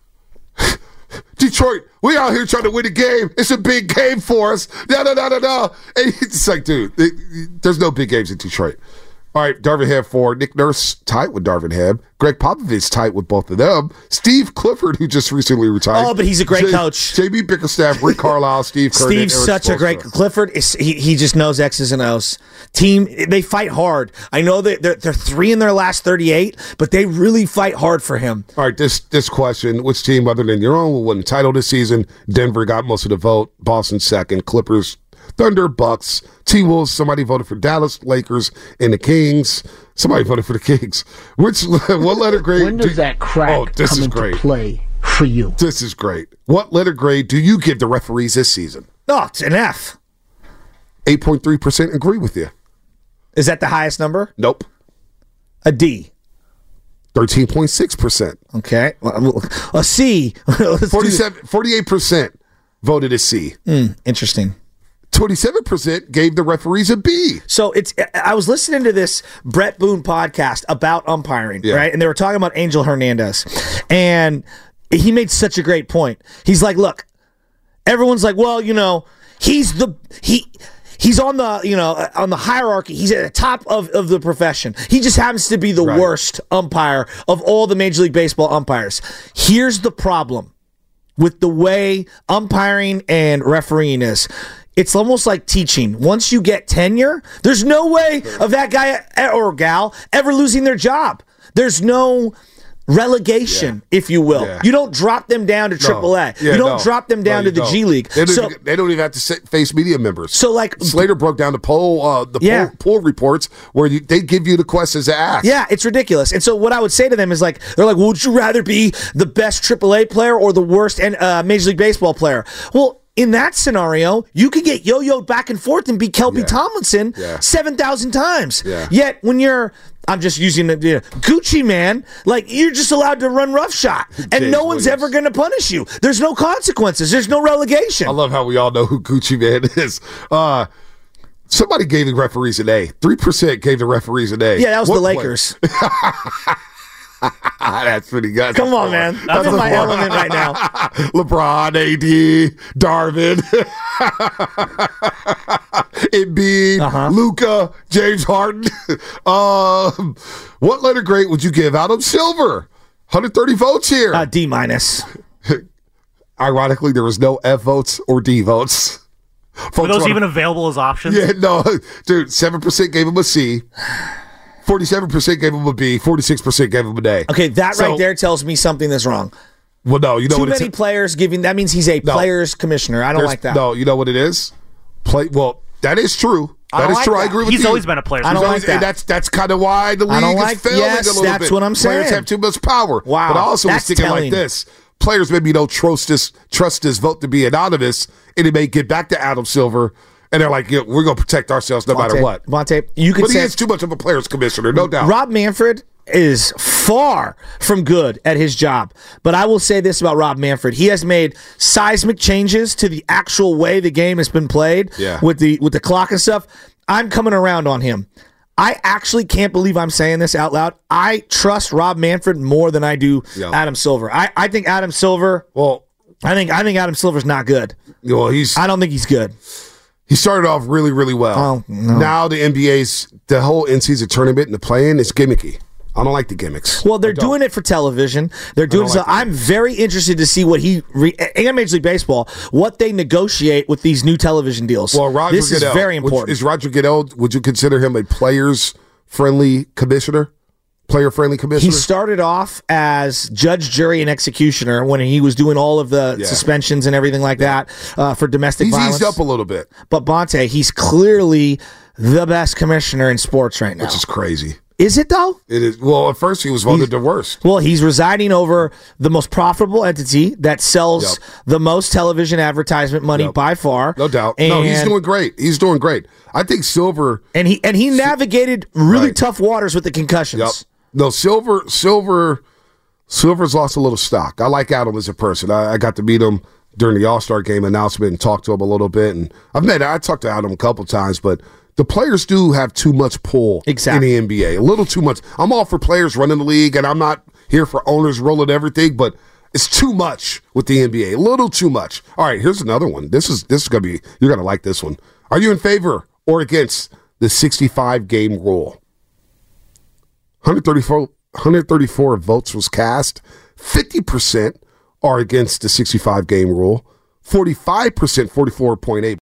Speaker 1: Detroit, we out here trying to win a game. It's a big game for us. No, no, no, no, no. And it's like, dude, it, there's no big games in Detroit. All right, Darvin Ham four. Nick Nurse tight with Darvin Ham. Greg Popovich tight with both of them. Steve Clifford, who just recently retired.
Speaker 3: Oh, but he's a great
Speaker 1: J-
Speaker 3: coach.
Speaker 1: J B Bickerstaff, Rick Carlisle, Steve Kerr.
Speaker 3: Steve's such a great Clifford. Is, he he just knows X's and O's. Team, they fight hard. I know that they're they're three in their last thirty-eight, but they really fight hard for him.
Speaker 1: All right, this this question: which team other than your own will win the title this season? Denver got most of the vote. Boston second. Clippers, Thunder, Bucks, T-Wolves. Somebody voted for Dallas, Lakers, and the Kings. Somebody voted for the Kings. Which what letter grade?
Speaker 10: When does
Speaker 1: do-
Speaker 10: that crack
Speaker 1: Oh, this
Speaker 10: come
Speaker 1: is
Speaker 10: into
Speaker 1: great.
Speaker 10: play for you?
Speaker 1: This is great. What letter grade do you give the referees this season?
Speaker 3: Oh, it's an F.
Speaker 1: Eight point three percent agree with you.
Speaker 3: Is that the highest number?
Speaker 1: Nope.
Speaker 3: A D.
Speaker 1: Thirteen point six percent.
Speaker 3: Okay. Well, a C. Let's do-
Speaker 1: Forty-seven. Forty-eight percent voted a C.
Speaker 3: Hmm, interesting.
Speaker 1: Twenty-seven percent gave the referees a B.
Speaker 3: So it's. I was listening to this Brett Boone podcast about umpiring,
Speaker 1: Yeah.
Speaker 3: right? And they were talking about Angel Hernandez, and he made such a great point. He's like, "Look, everyone's like, well, you know, he's the he." He's on the, you know, on the hierarchy. He's at the top of, of the profession. He just happens to be the
Speaker 1: Right.
Speaker 3: worst umpire of all the Major League Baseball umpires. Here's the problem with the way umpiring and refereeing is. It's almost like teaching. Once you get tenure, there's no way of that guy or gal ever losing their job. There's no relegation, if you will.
Speaker 1: Yeah.
Speaker 3: You don't drop them down to triple A.
Speaker 1: Yeah,
Speaker 3: you don't
Speaker 1: no.
Speaker 3: drop them down
Speaker 1: No,
Speaker 3: to
Speaker 1: you
Speaker 3: the
Speaker 1: don't.
Speaker 3: G League.
Speaker 1: They don't,
Speaker 3: So,
Speaker 1: even, they don't even have to sit, face media members.
Speaker 3: so like,
Speaker 1: Slater broke down the poll, uh, the
Speaker 3: Yeah.
Speaker 1: poll, poll reports where you, they give you the questions to ask.
Speaker 3: yeah, it's ridiculous. And so what I would say to them is like, they're like, well, would you rather be the best triple A player or the worst uh, Major League Baseball player? Well, in that scenario, you could get yo-yoed back and forth and beat Kelby
Speaker 1: Yeah.
Speaker 3: Tomlinson
Speaker 1: Yeah.
Speaker 3: seven thousand times.
Speaker 1: Yeah.
Speaker 3: Yet when you're, I'm just using the you know, Gucci man, like you're just allowed to run roughshod, and
Speaker 1: James
Speaker 3: no one's
Speaker 1: Williams.
Speaker 3: ever going to punish you. There's no consequences. There's no relegation.
Speaker 1: I love how we all know who Gucci Man is. Uh, somebody gave the referees an A. three percent gave the referees an A.
Speaker 3: Yeah, that was
Speaker 1: What
Speaker 3: the
Speaker 1: player?
Speaker 3: Lakers.
Speaker 1: That's pretty good.
Speaker 3: Come on, man. That's in my element right now.
Speaker 1: LeBron, A D, Darvin, Embiid, uh-huh. Luka, James Harden. um, what letter grade would you give Adam Silver? one hundred thirty votes here.
Speaker 3: Uh, D minus.
Speaker 1: Ironically, there was no F votes or D votes.
Speaker 2: Folks Were those wanna, even available as options?
Speaker 1: Yeah, no. Dude, seven percent gave him a C. forty-seven percent gave him a B. forty-six percent gave him an A.
Speaker 3: Okay, that
Speaker 1: so,
Speaker 3: right there tells me something that's wrong.
Speaker 1: Well, no, you know
Speaker 3: Too
Speaker 1: what
Speaker 3: many
Speaker 1: it's,
Speaker 3: players giving, that means he's a no, players commissioner. I don't like that.
Speaker 1: No, you know what it is? Play. Well, that is true. That is
Speaker 3: like
Speaker 1: true.
Speaker 3: That.
Speaker 1: I agree with
Speaker 2: he's
Speaker 1: you.
Speaker 2: He's always been a player.
Speaker 3: I don't
Speaker 1: always,
Speaker 3: like that.
Speaker 1: And that's, that's kind of why the league
Speaker 3: like,
Speaker 1: is failing
Speaker 3: yes,
Speaker 1: a little
Speaker 3: that's
Speaker 1: bit.
Speaker 3: what I'm saying.
Speaker 1: Players have too much power.
Speaker 3: Wow.
Speaker 1: But I also was thinking telling. like this. Players maybe don't trust this, trust this vote to be anonymous, and it may get back to Adam Silver, and they're like, yeah, we're going to protect ourselves no
Speaker 3: Vontae,
Speaker 1: matter what.
Speaker 3: Vontae, you could
Speaker 1: but
Speaker 3: say,
Speaker 1: he is too much of a players commissioner, no doubt.
Speaker 3: Rob Manfred is far from good at his job. But I will say this about Rob Manfred. He has made seismic changes to the actual way the game has been played
Speaker 1: yeah.
Speaker 3: with the with the clock and stuff. I'm coming around on him. I actually can't believe I'm saying this out loud. I trust Rob Manfred more than I do yeah. Adam Silver. I, I think Adam Silver.
Speaker 1: Well,
Speaker 3: I think I think Adam Silver's not good.
Speaker 1: Well, he's.
Speaker 3: I don't think he's good.
Speaker 1: He started off really, really well.
Speaker 3: Oh, no.
Speaker 1: Now the N B A's the whole in-season tournament and the play-in is gimmicky. I don't like the gimmicks.
Speaker 3: Well, they're doing it for television. They're doing so. Like I'm very interested to see what he re- and Major League Baseball what they negotiate with these new television deals.
Speaker 1: Well, Roger
Speaker 3: this
Speaker 1: Goodell,
Speaker 3: is very important.
Speaker 1: Would, is Roger Goodell? Would you consider him a players-friendly commissioner? Player-friendly commissioner.
Speaker 3: He started off as judge, jury, and executioner when he was doing all of the
Speaker 1: yeah.
Speaker 3: suspensions and everything like yeah. that uh, for domestic
Speaker 1: he's
Speaker 3: violence.
Speaker 1: He's eased up a little bit.
Speaker 3: But Bonte, he's clearly the best commissioner in sports right now,
Speaker 1: which is crazy.
Speaker 3: Is it though?
Speaker 1: It is. Well, at first he was voted he's, the worst.
Speaker 3: Well, he's residing over the most profitable entity that sells yep. the most television advertisement money yep. by far.
Speaker 1: No doubt.
Speaker 3: And,
Speaker 1: no, he's doing great. He's doing great. I think Silver
Speaker 3: and he and he navigated really right. tough waters with the concussions.
Speaker 1: Yep. No, Silver, Silver, Silver's lost a little stock. I like Adam as a person. I, I got to meet him during the All-Star game announcement and talk to him a little bit. And I've met, I talked to Adam a couple times, but the players do have too much pull
Speaker 3: exactly.
Speaker 1: in the N B A. A little too much. I'm all for players running the league, and I'm not here for owners rolling everything, but it's too much with the N B A. A little too much. All right, here's another one. This is this is gonna be you're gonna like this one. Are you in favor or against the sixty-five game rule? one hundred thirty-four, one hundred thirty-four votes was cast. fifty percent are against the sixty-five game rule. forty-five percent, forty-four point eight